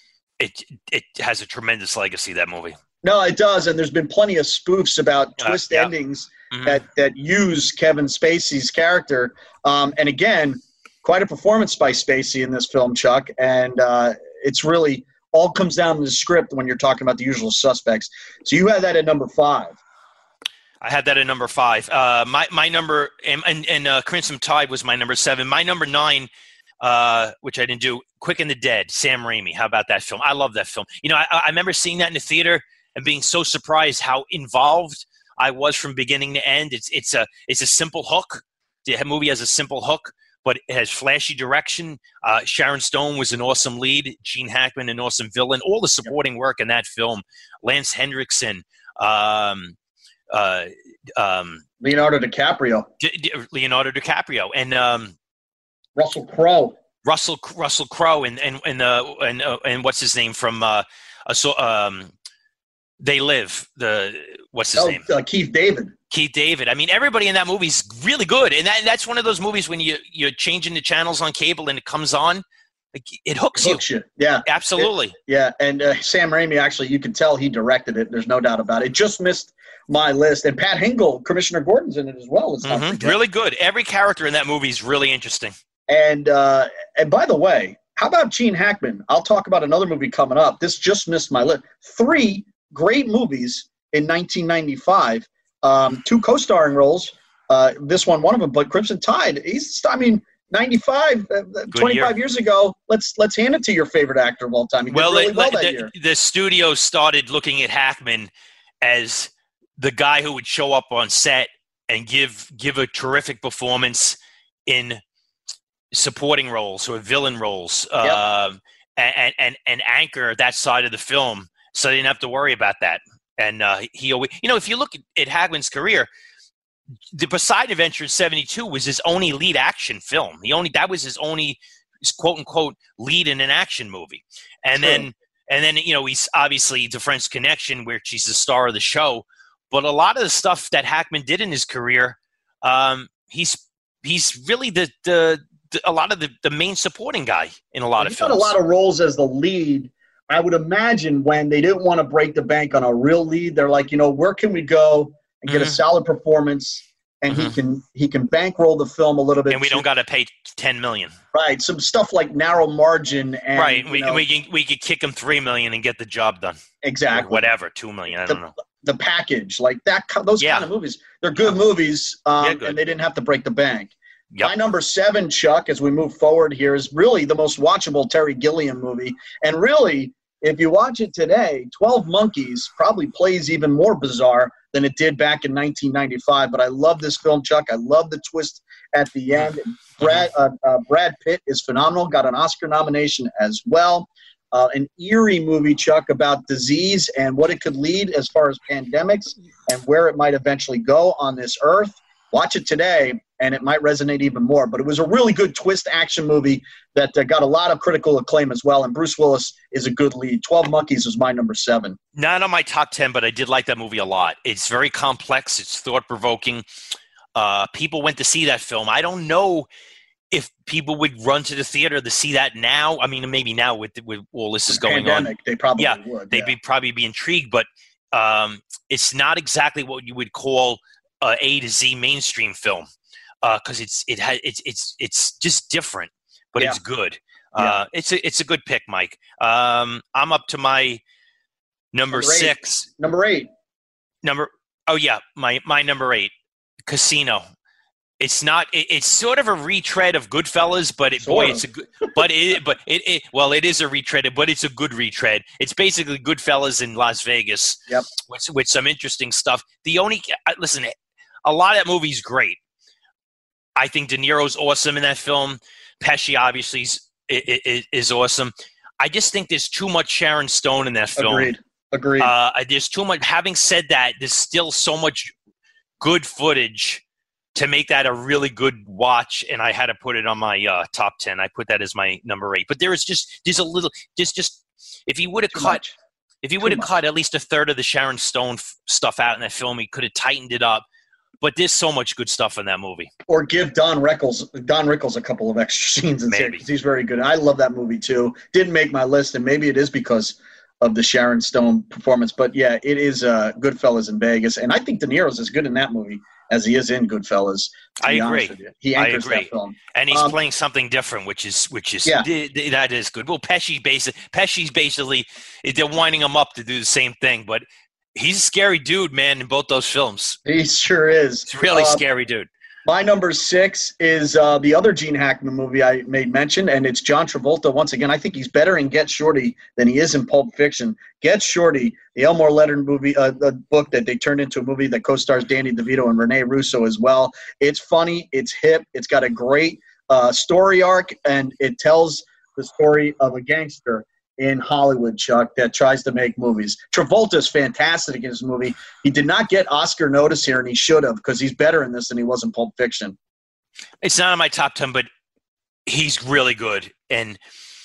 it it has a tremendous legacy, that movie. No, it does, and there's been plenty of spoofs about twist uh, yeah. endings mm-hmm. that, that use Kevin Spacey's character. Um, and again, quite a performance by Spacey in this film, Chuck. And uh, it's really all comes down to the script when you're talking about The Usual Suspects. So you had that at number five. I had that at number five. Uh, my my number and and, and uh, Crimson Tide was my number seven. My number nine. Uh, which I didn't do, Quick and the Dead, Sam Raimi. How about that film? I love that film. You know, I, I remember seeing that in the theater and being so surprised how involved I was from beginning to end. It's it's a it's a simple hook. The movie has a simple hook, but it has flashy direction. Uh, Sharon Stone was an awesome lead. Gene Hackman, an awesome villain. All the supporting work in that film. Lance Henriksen. Um, uh, um, Leonardo DiCaprio. D- D- Leonardo DiCaprio. And um, Russell Crowe. Russell Russell Crowe and and and uh, and, uh, and what's his name from uh, uh so um They Live, the what's his oh, name? Uh, Keith David. Keith David. I mean, everybody in that movie's really good, and that, that's one of those movies when you you're changing the channels on cable and it comes on, like, it hooks, it hooks you. you. Yeah, absolutely. It, yeah, and uh, Sam Raimi actually, you can tell he directed it. There's no doubt about it. It just missed my list. And Pat Hingle, Commissioner Gordon's in it as well. Let's not Mm-hmm. forget. Really good. Every character in that movie is really interesting. And uh, and by the way, how about Gene Hackman? I'll talk about another movie coming up. This just missed my list. Three great movies in nineteen ninety-five. Um, two co-starring roles. Uh, this one, one of them, but Crimson Tide. He's, I mean, ninety-five, uh, twenty-five year. years ago. Let's let's hand it to your favorite actor of all time. He well, did really the, well the, that the, year. the studio started looking at Hackman as the guy who would show up on set and give give a terrific performance in supporting roles or villain roles, yep. uh, and, and and anchor that side of the film, so they didn't have to worry about that. And uh, he, always, you know, if you look at, at Hackman's career, the Poseidon Adventure in seventy-two was his only lead action film. He only that was his only quote unquote lead in an action movie. And True. then and then you know he's obviously the French Connection, where she's the star of the show. But a lot of the stuff that Hackman did in his career, um, he's he's really the the a lot of the, the main supporting guy in a lot He's of films. Got a lot of roles as the lead. I would imagine when they didn't want to break the bank on a real lead, they're like, you know, where can we go and get mm-hmm. a solid performance, and mm-hmm. he can he can bankroll the film a little bit. And we too. don't got to pay ten million dollars. Right, some stuff like Narrow Margin. And, right, we, know, we can we could kick him three million dollars and get the job done. Exactly. Or whatever, two million dollars, I don't the, know. The package, like that, those yeah. kind of movies, they're good movies, um, yeah, good. and they didn't have to break the bank. Yep. My number seven, Chuck, as we move forward here, is really the most watchable Terry Gilliam movie. And really, if you watch it today, twelve Monkeys probably plays even more bizarre than it did back in nineteen ninety-five. But I love this film, Chuck. I love the twist at the end. Brad, uh, uh, Brad Pitt is phenomenal, got an Oscar nomination as well. Uh, an eerie movie, Chuck, about disease and what it could lead as far as pandemics and where it might eventually go on this earth. Watch it today, and it might resonate even more. But it was a really good twist action movie that uh, got a lot of critical acclaim as well, and Bruce Willis is a good lead. twelve Monkeys is my number seven. Not on my top ten, but I did like that movie a lot. It's very complex. It's thought-provoking. Uh, people went to see that film. I don't know if people would run to the theater to see that now. I mean, maybe now with, with all this is the going pandemic, on. They probably yeah, would. They'd yeah. be, probably be intrigued, but um, it's not exactly what you would call Uh, A to Z mainstream film, because uh, it's it has it's it's it's just different, but yeah. it's good. Yeah. Uh, it's a it's a good pick, Mike. Um, I'm up to my number, number six. Eight. Number eight. Number oh yeah, my my number eight, Casino. It's not. It, it's sort of a retread of Goodfellas, but it, boy, of. it's a good. But it, but it, it, well, it is a retread, but it's a good retread. It's basically Goodfellas in Las Vegas. Yep. With with some interesting stuff. The only listen. A lot of that movie's great. I think De Niro's awesome in that film. Pesci obviously is, is, is awesome. I just think there's too much Sharon Stone in that film. Agreed. Agreed. Uh, there's too much. Having said that, there's still so much good footage to make that a really good watch. And I had to put it on my uh, top ten. I put that as my number eight. But there is just there's a little. There's just if he would have cut. Much. If he would have cut at least a third of the Sharon Stone f- stuff out in that film, he could have tightened it up. But there's so much good stuff in that movie. Or give Don Rickles, Don Rickles a couple of extra scenes in there because he's very good. I love that movie too. Didn't make my list, and maybe it is because of the Sharon Stone performance. But yeah, it is uh, Goodfellas in Vegas, and I think De Niro's as good in that movie as he is in Goodfellas. I agree. He anchors I agree. that film, and he's um, playing something different, which is which is yeah. th- th- that is good. Well, Pesci basically, Pesci's basically they're winding him up to do the same thing, but. He's a scary dude, man, in both those films. He sure is. It's a really uh, scary dude. My number six is uh, the other Gene Hackman movie I made mention, and it's John Travolta. Once again, I think he's better in Get Shorty than he is in Pulp Fiction. Get Shorty, the Elmore Leonard movie, uh, the book that they turned into a movie that co-stars Danny DeVito and Rene Russo as well. It's funny. It's hip. It's got a great uh, story arc, and it tells the story of a gangster in Hollywood, Chuck, that tries to make movies. Travolta's fantastic in this movie. He did not get Oscar notice here, and he should have, because he's better in this than he was in Pulp Fiction. It's not on my top ten, but he's really good. And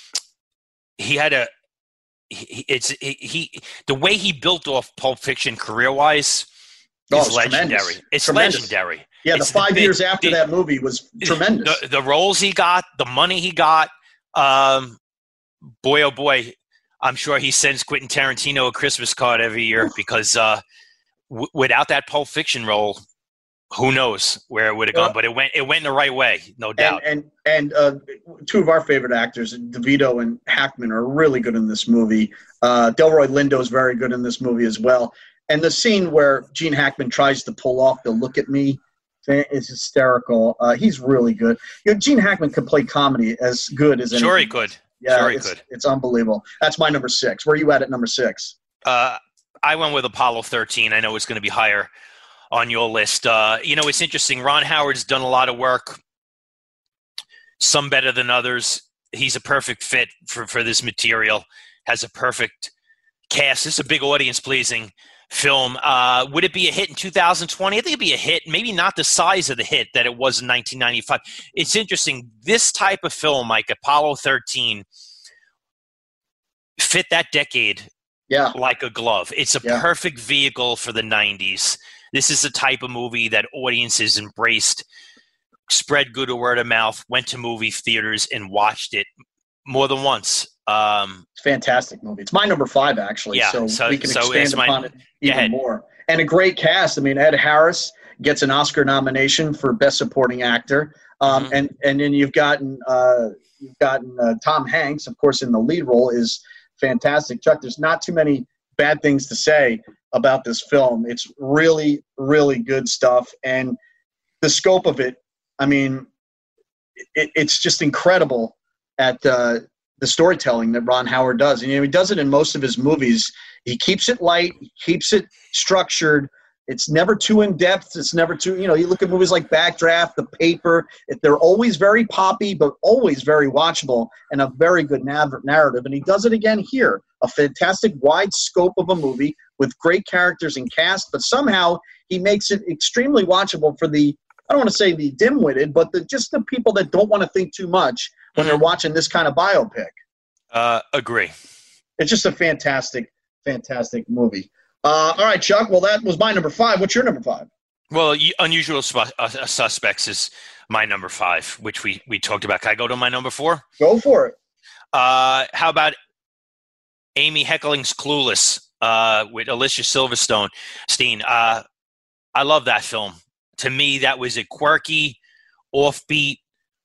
he had a he, – it's he, he the way he built off Pulp Fiction career-wise oh, is it's legendary. Tremendous. It's tremendous. legendary. Yeah, it's the five the, years after the, that movie was tremendous. The, the roles he got, the money he got um, – boy, oh boy, I'm sure he sends Quentin Tarantino a Christmas card every year because uh, w- without that Pulp Fiction role, who knows where it would have gone? But it went it went in the right way, no doubt. And and, and uh, two of our favorite actors, DeVito and Hackman, are really good in this movie. Uh, Delroy Lindo is very good in this movie as well. And the scene where Gene Hackman tries to pull off the "look at me" thing is hysterical. Uh, he's really good. You know, Gene Hackman could play comedy as good as anything. Sure, he could. Yeah, sure he it's, could. It's unbelievable. That's my number six. Where are you at at number six? Uh, I went with Apollo thirteen. I know it's going to be higher on your list. Uh, you know, it's interesting. Ron Howard's done a lot of work, some better than others. He's a perfect fit for, for this material, has a perfect cast. This is a big audience-pleasing film. Uh, would it be a hit in two thousand twenty? I think it'd be a hit, maybe not the size of the hit that it was in nineteen ninety-five. It's interesting. This type of film, like Apollo thirteen, fit that decade yeah. like a glove. It's a yeah. perfect vehicle for the nineties. This is the type of movie that audiences embraced, spread good word of mouth, went to movie theaters and watched it more than once. Um, it's a fantastic movie. It's my number five, actually. Yeah, so, so we can so expand my, upon it even more. And a great cast. I mean, Ed Harris gets an Oscar nomination for Best Supporting Actor. Um, mm-hmm. And and then you've gotten uh, you've gotten uh, Tom Hanks, of course, in the lead role is fantastic. Chuck, there's not too many bad things to say about this film. It's really, really good stuff. And the scope of it, I mean, it, it's just incredible at uh, the storytelling that Ron Howard does. And you know, he does it in most of his movies. He keeps it light, he keeps it structured. It's never too in-depth. It's never too, you know, you look at movies like Backdraft, The Paper. They're always very poppy, but always very watchable and a very good nav- narrative. And he does it again here. A fantastic wide scope of a movie with great characters and cast, but somehow he makes it extremely watchable for the, I don't want to say the dim-witted, but the, just the people that don't want to think too much when they're watching this kind of biopic. Uh, agree. It's just a fantastic, fantastic movie. Uh, all right, Chuck. Well, that was my number five. What's your number five? Well, Unusual Sp- uh, Suspects is my number five, which we, we talked about. Can I go to my number four? Go for it. Uh, how about Amy Heckerling's Clueless uh, with Alicia Silverstone? Steen. Uh, I love that film. To me, that was a quirky, offbeat,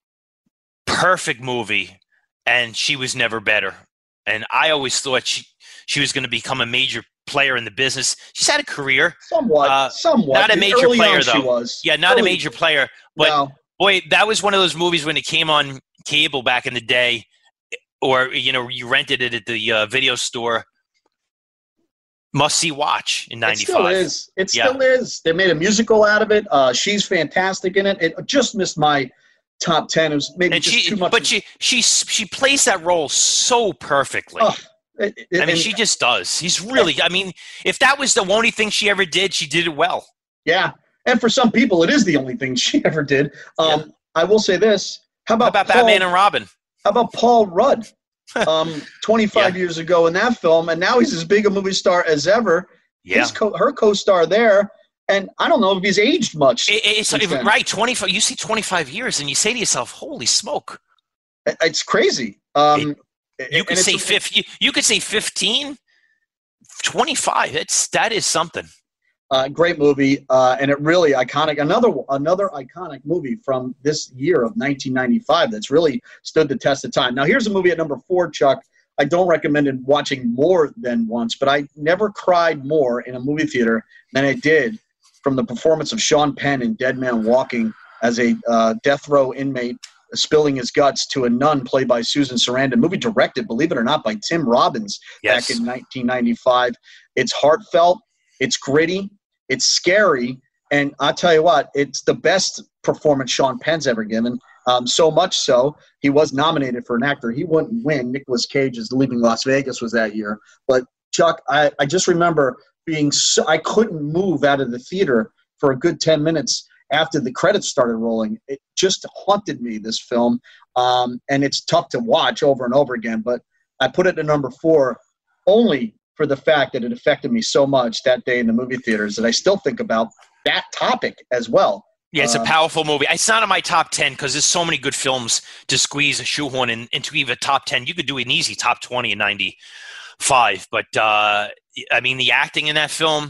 perfect movie, and she was never better. And I always thought she she was going to become a major player in the business. She's had a career. Somewhat. Uh, somewhat. Not a major Early player, on though. She was. Yeah, not Early. a major player. But, no. boy, that was one of those movies when it came on cable back in the day, or, you know, you rented it at the uh, video store. Must-see watch in ninety-five. It still is. It yeah. still is. They made a musical out of it. Uh, she's fantastic in it. It just missed my top ten. It was maybe and just she, too much. But she, she, she plays that role so perfectly. Oh, it, it, I mean, and, she just does. He's really, I mean, if that was the only thing she ever did, she did it well. Yeah. And for some people, it is the only thing she ever did. Um, yeah. I will say this. How about, how about Paul, Batman and Robin? How about Paul Rudd? um, twenty-five yeah. years ago in that film, and now he's as big a movie star as ever. Yeah. His co- her co-star there, and I don't know if he's aged much. It, it's if, right, twenty-five. You see twenty-five years, and you say to yourself, "Holy smoke!" It's crazy. Um, it, you could say fifty. You could say fifteen, twenty-five. It's that is something. Uh, great movie, uh, and it really iconic. Another another iconic movie from this year of nineteen ninety-five that's really stood the test of time. Now, here's a movie at number four, Chuck. I don't recommend it watching more than once, but I never cried more in a movie theater than I did from the performance of Sean Penn in Dead Man Walking as a uh, death row inmate spilling his guts to a nun played by Susan Sarandon. Movie directed, believe it or not, by Tim Robbins yes. back in nineteen ninety-five. It's heartfelt. It's gritty. It's scary. And I'll tell you what, it's the best performance Sean Penn's ever given. Um, so much so, he was nominated for an actor. He wouldn't win. Nicolas Cage's Leaving Las Vegas was that year. But, Chuck, I, I just remember being so – I couldn't move out of the theater for a good ten minutes after the credits started rolling. It just haunted me, this film. Um, and it's tough to watch over and over again. But I put it at number four only for the fact that it affected me so much that day in the movie theaters that I still think about that topic as well. Yeah, it's um, a powerful movie. It's not in my top ten because there's so many good films to squeeze a shoehorn in, into even top ten. You could do an easy top twenty in ninety-five. But, uh, I mean, the acting in that film,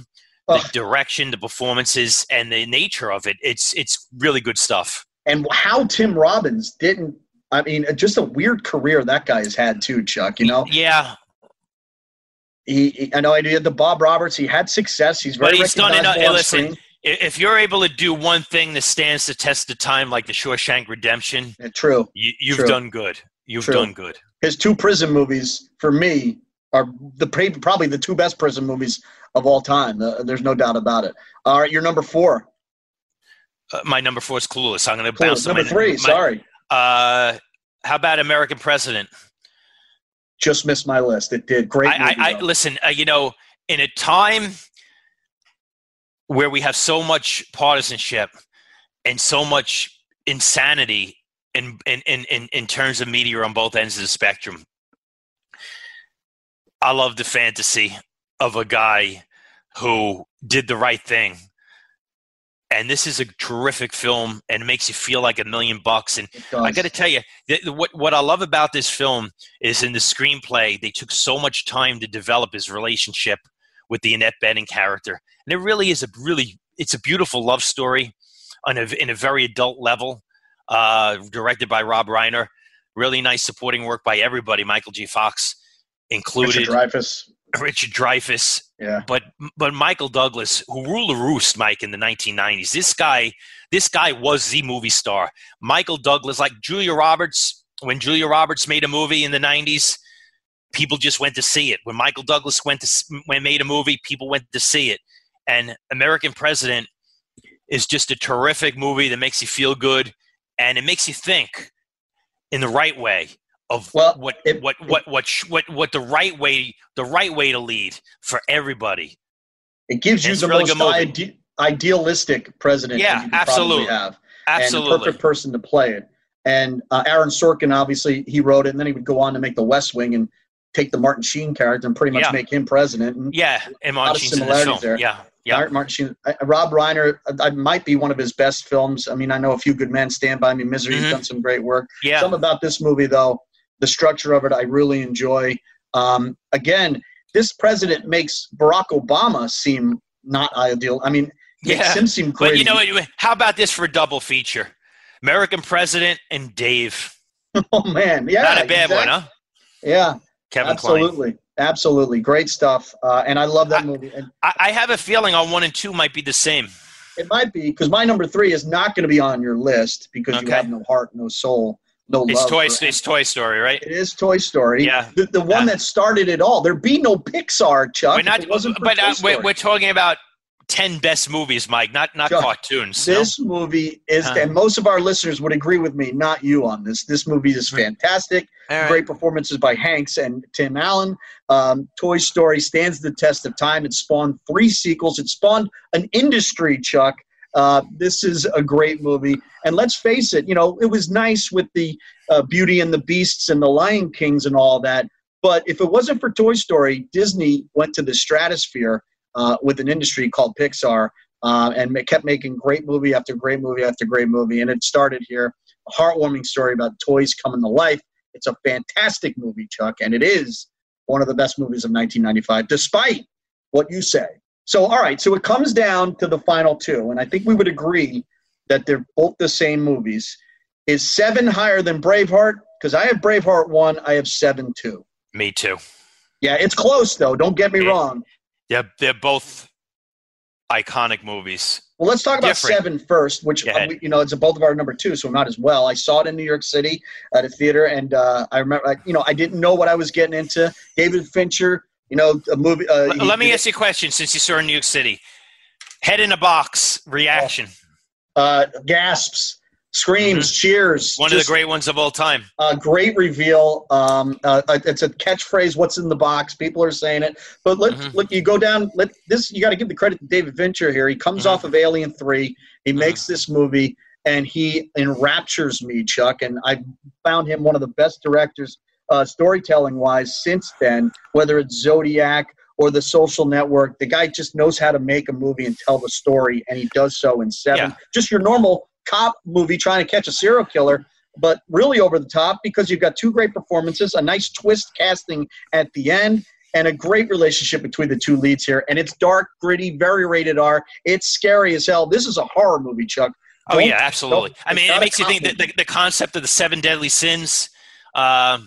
the Ugh. direction, the performances, and the nature of it. It's it's really good stuff. And how Tim Robbins didn't, I mean, just a weird career that guy has had too, Chuck, you know? Yeah. He, he I know he had the Bob Roberts. He had success. He's very But he's done enough. recognizable on Listen, screen. if you're able to do one thing that stands the test of time, like the Shawshank Redemption, Yeah, true. you, you've True. done good. You've True. done good. His two prison movies, for me, are the probably the two best prison movies of all time. Uh, there's no doubt about it. All right, you're number four. Uh, my number four is Clueless. I'm going to Cool. bounce to Number my, three, my- sorry. Uh, how about American President? Just missed my list. It did. Great movie, I, I, I though. listen. Uh, you know, in a time where we have so much partisanship and so much insanity in in, in, in in terms of media on both ends of the spectrum, I love the fantasy of a guy who did the right thing. And this is a terrific film, and it makes you feel like a million bucks. And It does. I got to tell you, th- what what I love about this film is in the screenplay, they took so much time to develop his relationship with the Annette Bening character, and it really is a really it's a beautiful love story on a in a very adult level, uh, directed by Rob Reiner. Really nice supporting work by everybody, Michael J. Fox included, Richard Dreyfuss. Richard Dreyfuss. Yeah. But but Michael Douglas, who ruled the roost, Mike, in the nineteen nineties, this guy, this guy was the movie star. Michael Douglas, like Julia Roberts, when Julia Roberts made a movie in the nineties, people just went to see it. When Michael Douglas went to s- when made a movie, people went to see it. And American President is just a terrific movie that makes you feel good, and it makes you think in the right way. Of Well, what, it- what, what, what, sh- what, what the right way, the right way to lead for everybody. It gives you It's the a really most good movie. ide- idealistic president Yeah, that you could absolutely. probably have. Absolutely. And the perfect person to play it. And uh, Aaron Sorkin, obviously, he wrote it, and then he would go on to make The West Wing and take the Martin Sheen character and pretty much Yeah. make him president. And Yeah, and A lot Martin of Sheen's in this similarities film. there. Yeah, yeah. Martin Martin Sheen, uh, Rob Reiner, uh, I might be one of his best films. I mean, I know A Few Good Men, Stand By Me, Misery. He's Mhm. done some great work. Yeah. Some about this movie, though, the structure of it, I really enjoy. Um, again, this president makes Barack Obama seem not ideal. I mean, makes Yeah. him seem great. But you know what? How about this for a double feature? American President and Dave. Oh man, yeah, Not a bad exactly. one, huh? Yeah, Kevin Kline. absolutely, absolutely, great stuff. Uh, and I love that I- movie. And I, I have a feeling on one and two might be the same. it might be because my number three is not going to be on your list because you Okay. have no heart, no soul, no It's love. Toy. for- It's Toy Story, right? It is Toy Story. Yeah. the, the one Yeah. that started it all. There'd be no Pixar, Chuck. We're if not. it wasn't for But Toy uh, Story. we're, we're talking about ten best movies, Mike. Not not Chuck, cartoons. no? This movie is, Huh. and most of our listeners would agree with me, not you on this. This movie is Mhm. fantastic. All right. Great performances by Hanks and Tim Allen. Um, Toy Story stands the test of time. It spawned three sequels. It spawned an industry, Chuck. Uh, this is a great movie. And let's face it, you know, it was nice with the uh, Beauty and the Beasts and the Lion Kings and all that. But if it wasn't for Toy Story, Disney went to the stratosphere uh, with an industry called Pixar uh, and ma- kept making great movie after great movie after great movie. And it started here. A heartwarming story about toys coming to life. It's a fantastic movie, Chuck, and it is one of the best movies of nineteen ninety-five, despite what you say. So, all right, so it comes down to the final two, and I think we would agree that they're both the same movies. Is seven higher than Braveheart? Because I have Braveheart one, I have seven two. Me too. Yeah, it's close, though. Don't get me Yeah. wrong. Yeah, they're both iconic movies. Well, let's talk about Different. seven first, which, Go uh, ahead. we, you know, it's both of our number two, so we might as well. I saw it in New York City at a theater, and uh, I remember, like, you know, I didn't know what I was getting into. David Fincher, you know, a movie. Uh, L- he Let me did- ask you a question. Since you saw in New York City, head in a box reaction. uh, gasps, screams, cheers. One of just the great ones of all time. a great reveal. Um, uh, it's a catchphrase. What's in the box? People are saying it. But let Mhm. look. You go down. Let this. You got to give the credit to David Fincher here. He comes Mhm. off of Alien three. He Mhm. makes this movie, and he enraptures me, Chuck. And I found him one of the best directors, uh, storytelling wise, since then. Whether it's Zodiac or The Social Network, the guy just knows how to make a movie and tell the story, and he does so in seven. Yeah. Just your normal cop movie trying to catch a serial killer, but really over the top because you've got two great performances, a nice twist casting at the end, and a great relationship between the two leads here. And it's dark, gritty, very rated R. It's scary as hell. This is a horror movie, Chuck. Oh, don't, yeah, absolutely. I mean, it makes you think that the, the concept of the seven deadly sins, um,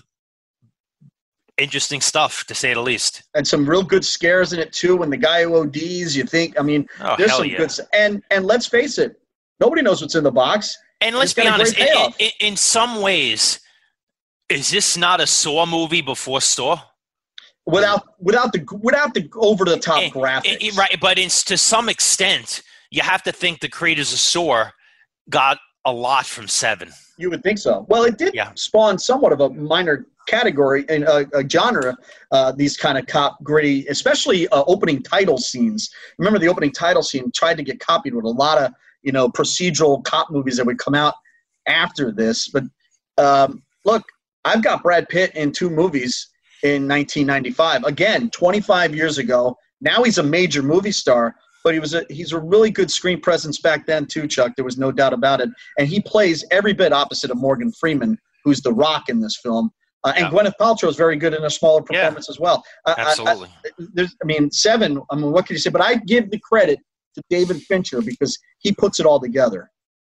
interesting stuff, to say the least. And some real good scares in it, too. When the guy who O Ds, you think, I mean, oh, there's some yeah. good – and and let's face it, nobody knows what's in the box. And let's be honest, in, in, in some ways, is this not a Saw movie before Saw? Without without the without the over the top it, graphics, it, right? But it's, to some extent, you have to think the creators of Saw got a lot from Seven. You would think so. Well, it did yeah. spawn somewhat of a minor category and a, a genre. Uh, these kind of cop gritty, especially uh, opening title scenes. Remember, the opening title scene tried to get copied with a lot of you know procedural cop movies that would come out after this. But um, look, I've got Brad Pitt in two movies in nineteen ninety-five. Again, twenty-five years ago. Now he's a major movie star, but he was a, he's a really good screen presence back then too, Chuck. There was no doubt about it. And he plays every bit opposite of Morgan Freeman, who's the Rock in this film. Uh, and yeah. Gwyneth Paltrow is very good in a smaller performance yeah. as well. Uh, Absolutely. I, I, there's, I mean, Seven, I mean, what can you say? But I give the credit to David Fincher because he puts it all together.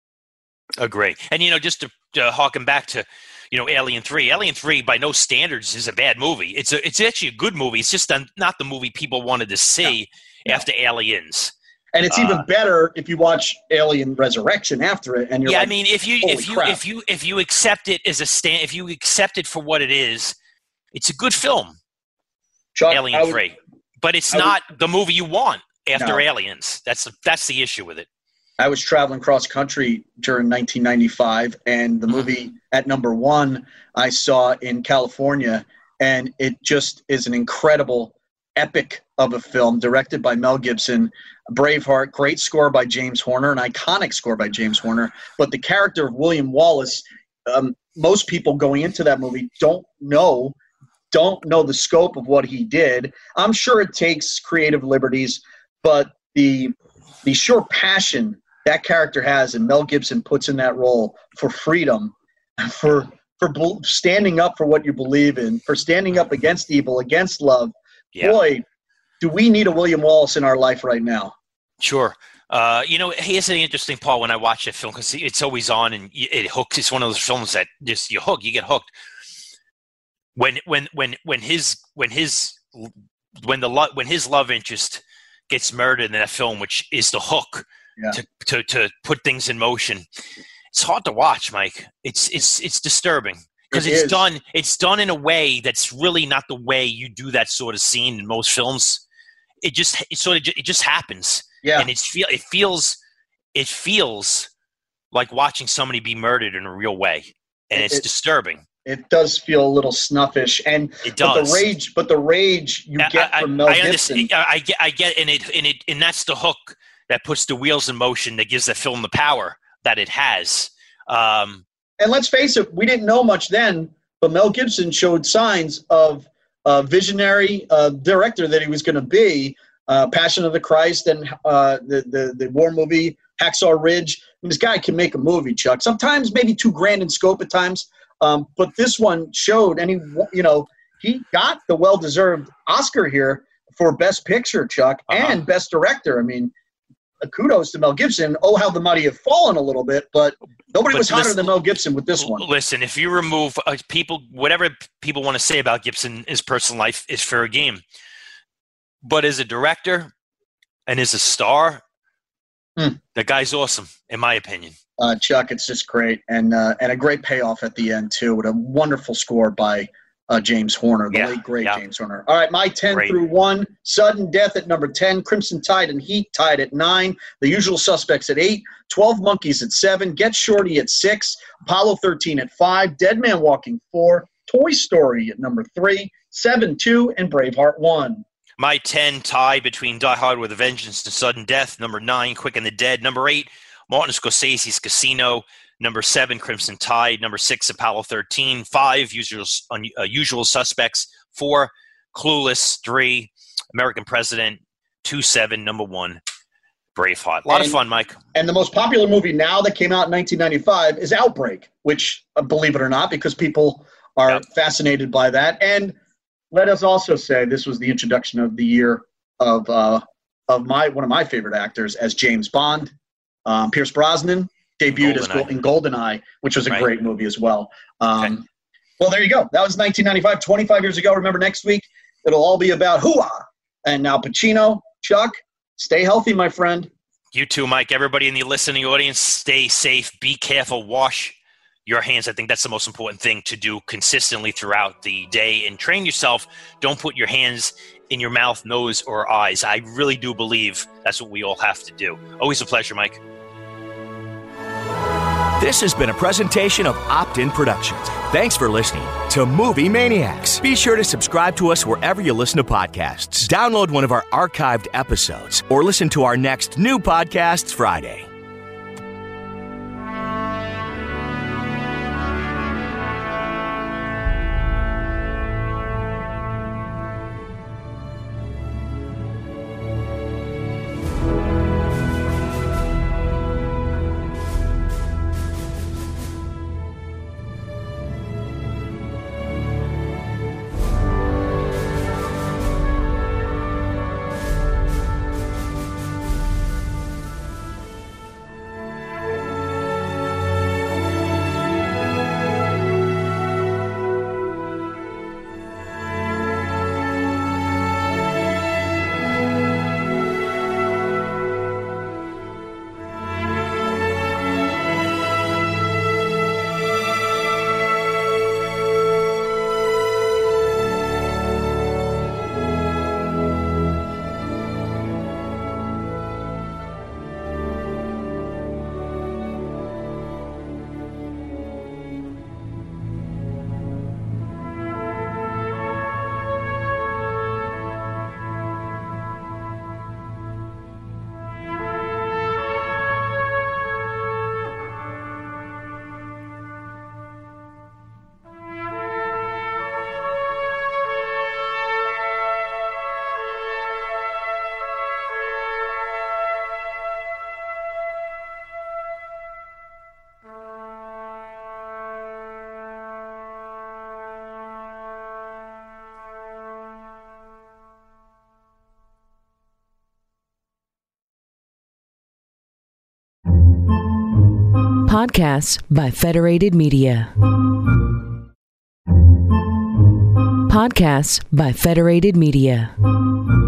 Agree. And, you know, just to, to harken back to, you know, Alien three. Alien three, by no standards, is a bad movie. It's a, it's actually a good movie. It's just a, not the movie people wanted to see no. after Aliens. And it's even uh, better if you watch Alien Resurrection after it. And you're yeah, like, I mean, if you if you crap. if you if you accept it as a stand, if you accept it for what it is, it's a good film. Chuck, Alien would, three, but it's I not would, the movie you want after no. Aliens. That's the, that's the issue with it. I was traveling cross country during nineteen ninety-five, and the movie mm-hmm. at number one I saw in California, and it just is an incredible, epic of a film directed by Mel Gibson. Braveheart, great score by James Horner, an iconic score by James Horner. But the character of William Wallace, um, most people going into that movie don't know, don't know the scope of what he did. I'm sure it takes creative liberties, but the the sheer passion that character has and Mel Gibson puts in that role for freedom, for for standing up for what you believe in, for standing up against evil, against love. Yeah. Boy, do we need a William Wallace in our life right now? Sure. Uh, you know, here's an interesting part when I watch that film because it's always on and it hooks. It's one of those films that just you hook, you get hooked. When when when when his when his when the lo- when his love interest gets murdered in that film, which is the hook yeah. to, to to put things in motion, it's hard to watch, Mike. It's it's it's disturbing. Because it it's is. done, it's done in a way that's really not the way you do that sort of scene in most films. It just, it sort of, it just happens, yeah. And it's feel, it feels, it feels like watching somebody be murdered in a real way, and it, it's it, disturbing. It does feel a little snuffish, and it does. But the rage, but the rage you I, get I, from Mel I Gibson. Understand, I get, I get, and it, and it, and that's the hook that puts the wheels in motion that gives the film the power that it has. Um, And let's face it, we didn't know much then, but Mel Gibson showed signs of a visionary uh, director that he was going to be. Uh, Passion of the Christ and uh, the, the the war movie Hacksaw Ridge. I mean, this guy can make a movie, Chuck. Sometimes maybe too grand in scope at times, um, but this one showed, and he, you know, he got the well-deserved Oscar here for Best Picture, Chuck, uh-huh. and Best Director. I mean, kudos to Mel Gibson. Oh, how the mighty have fallen a little bit, but nobody but was hotter listen, than Mel Gibson with this one. Listen, if you remove uh, people, whatever people want to say about Gibson, his personal life is fair game. But as a director and as a star, hmm. that guy's awesome, in my opinion. Uh, Chuck, it's just great, and uh, and a great payoff at the end too, with a wonderful score by Uh, James Horner, the yeah, late, great yeah. James Horner. All right, my ten great. through one. Sudden Death at number ten. Crimson Tide and Heat tied at nine. The Usual Suspects at eight. twelve Monkeys at seven. Get Shorty at six. Apollo thirteen at five. Dead Man Walking four. Toy Story at number three. seven two. And Braveheart one. My ten tie between Die Hard with a Vengeance and Sudden Death. Number nine, Quick and the Dead. Number eight, Martin Scorsese's Casino. Number seven, Crimson Tide. Number six, Apollo thirteen. Five, Usual, uh, Usual Suspects. Four, Clueless. Three, American President. Two, seven. Number one, Braveheart. A lot and, of fun, Mike. And the most popular movie now that came out in nineteen ninety-five is Outbreak, which, uh, believe it or not, because people are yep. fascinated by that. And let us also say this was the introduction of the year of uh, of my one of my favorite actors as James Bond. Um, Pierce Brosnan debuted as Gold, in GoldenEye, which was a right. great movie as well. Um, okay. Well, there you go. That was nineteen ninety-five, twenty-five years ago. Remember, next week it'll all be about hoo-ah. And now, Pacino, Chuck, stay healthy, my friend. You too, Mike. Everybody in the listening audience, stay safe. Be careful. Wash your hands. I think that's the most important thing to do consistently throughout the day. And train yourself. Don't put your hands in your mouth, nose, or eyes. I really do believe that's what we all have to do. Always a pleasure, Mike. This has been a presentation of Opt-In Productions. Thanks for listening to Movie Maniacs. Be sure to subscribe to us wherever you listen to podcasts. Download one of our archived episodes or listen to our next new podcasts Friday. Podcasts by Federated Media. Podcasts by Federated Media.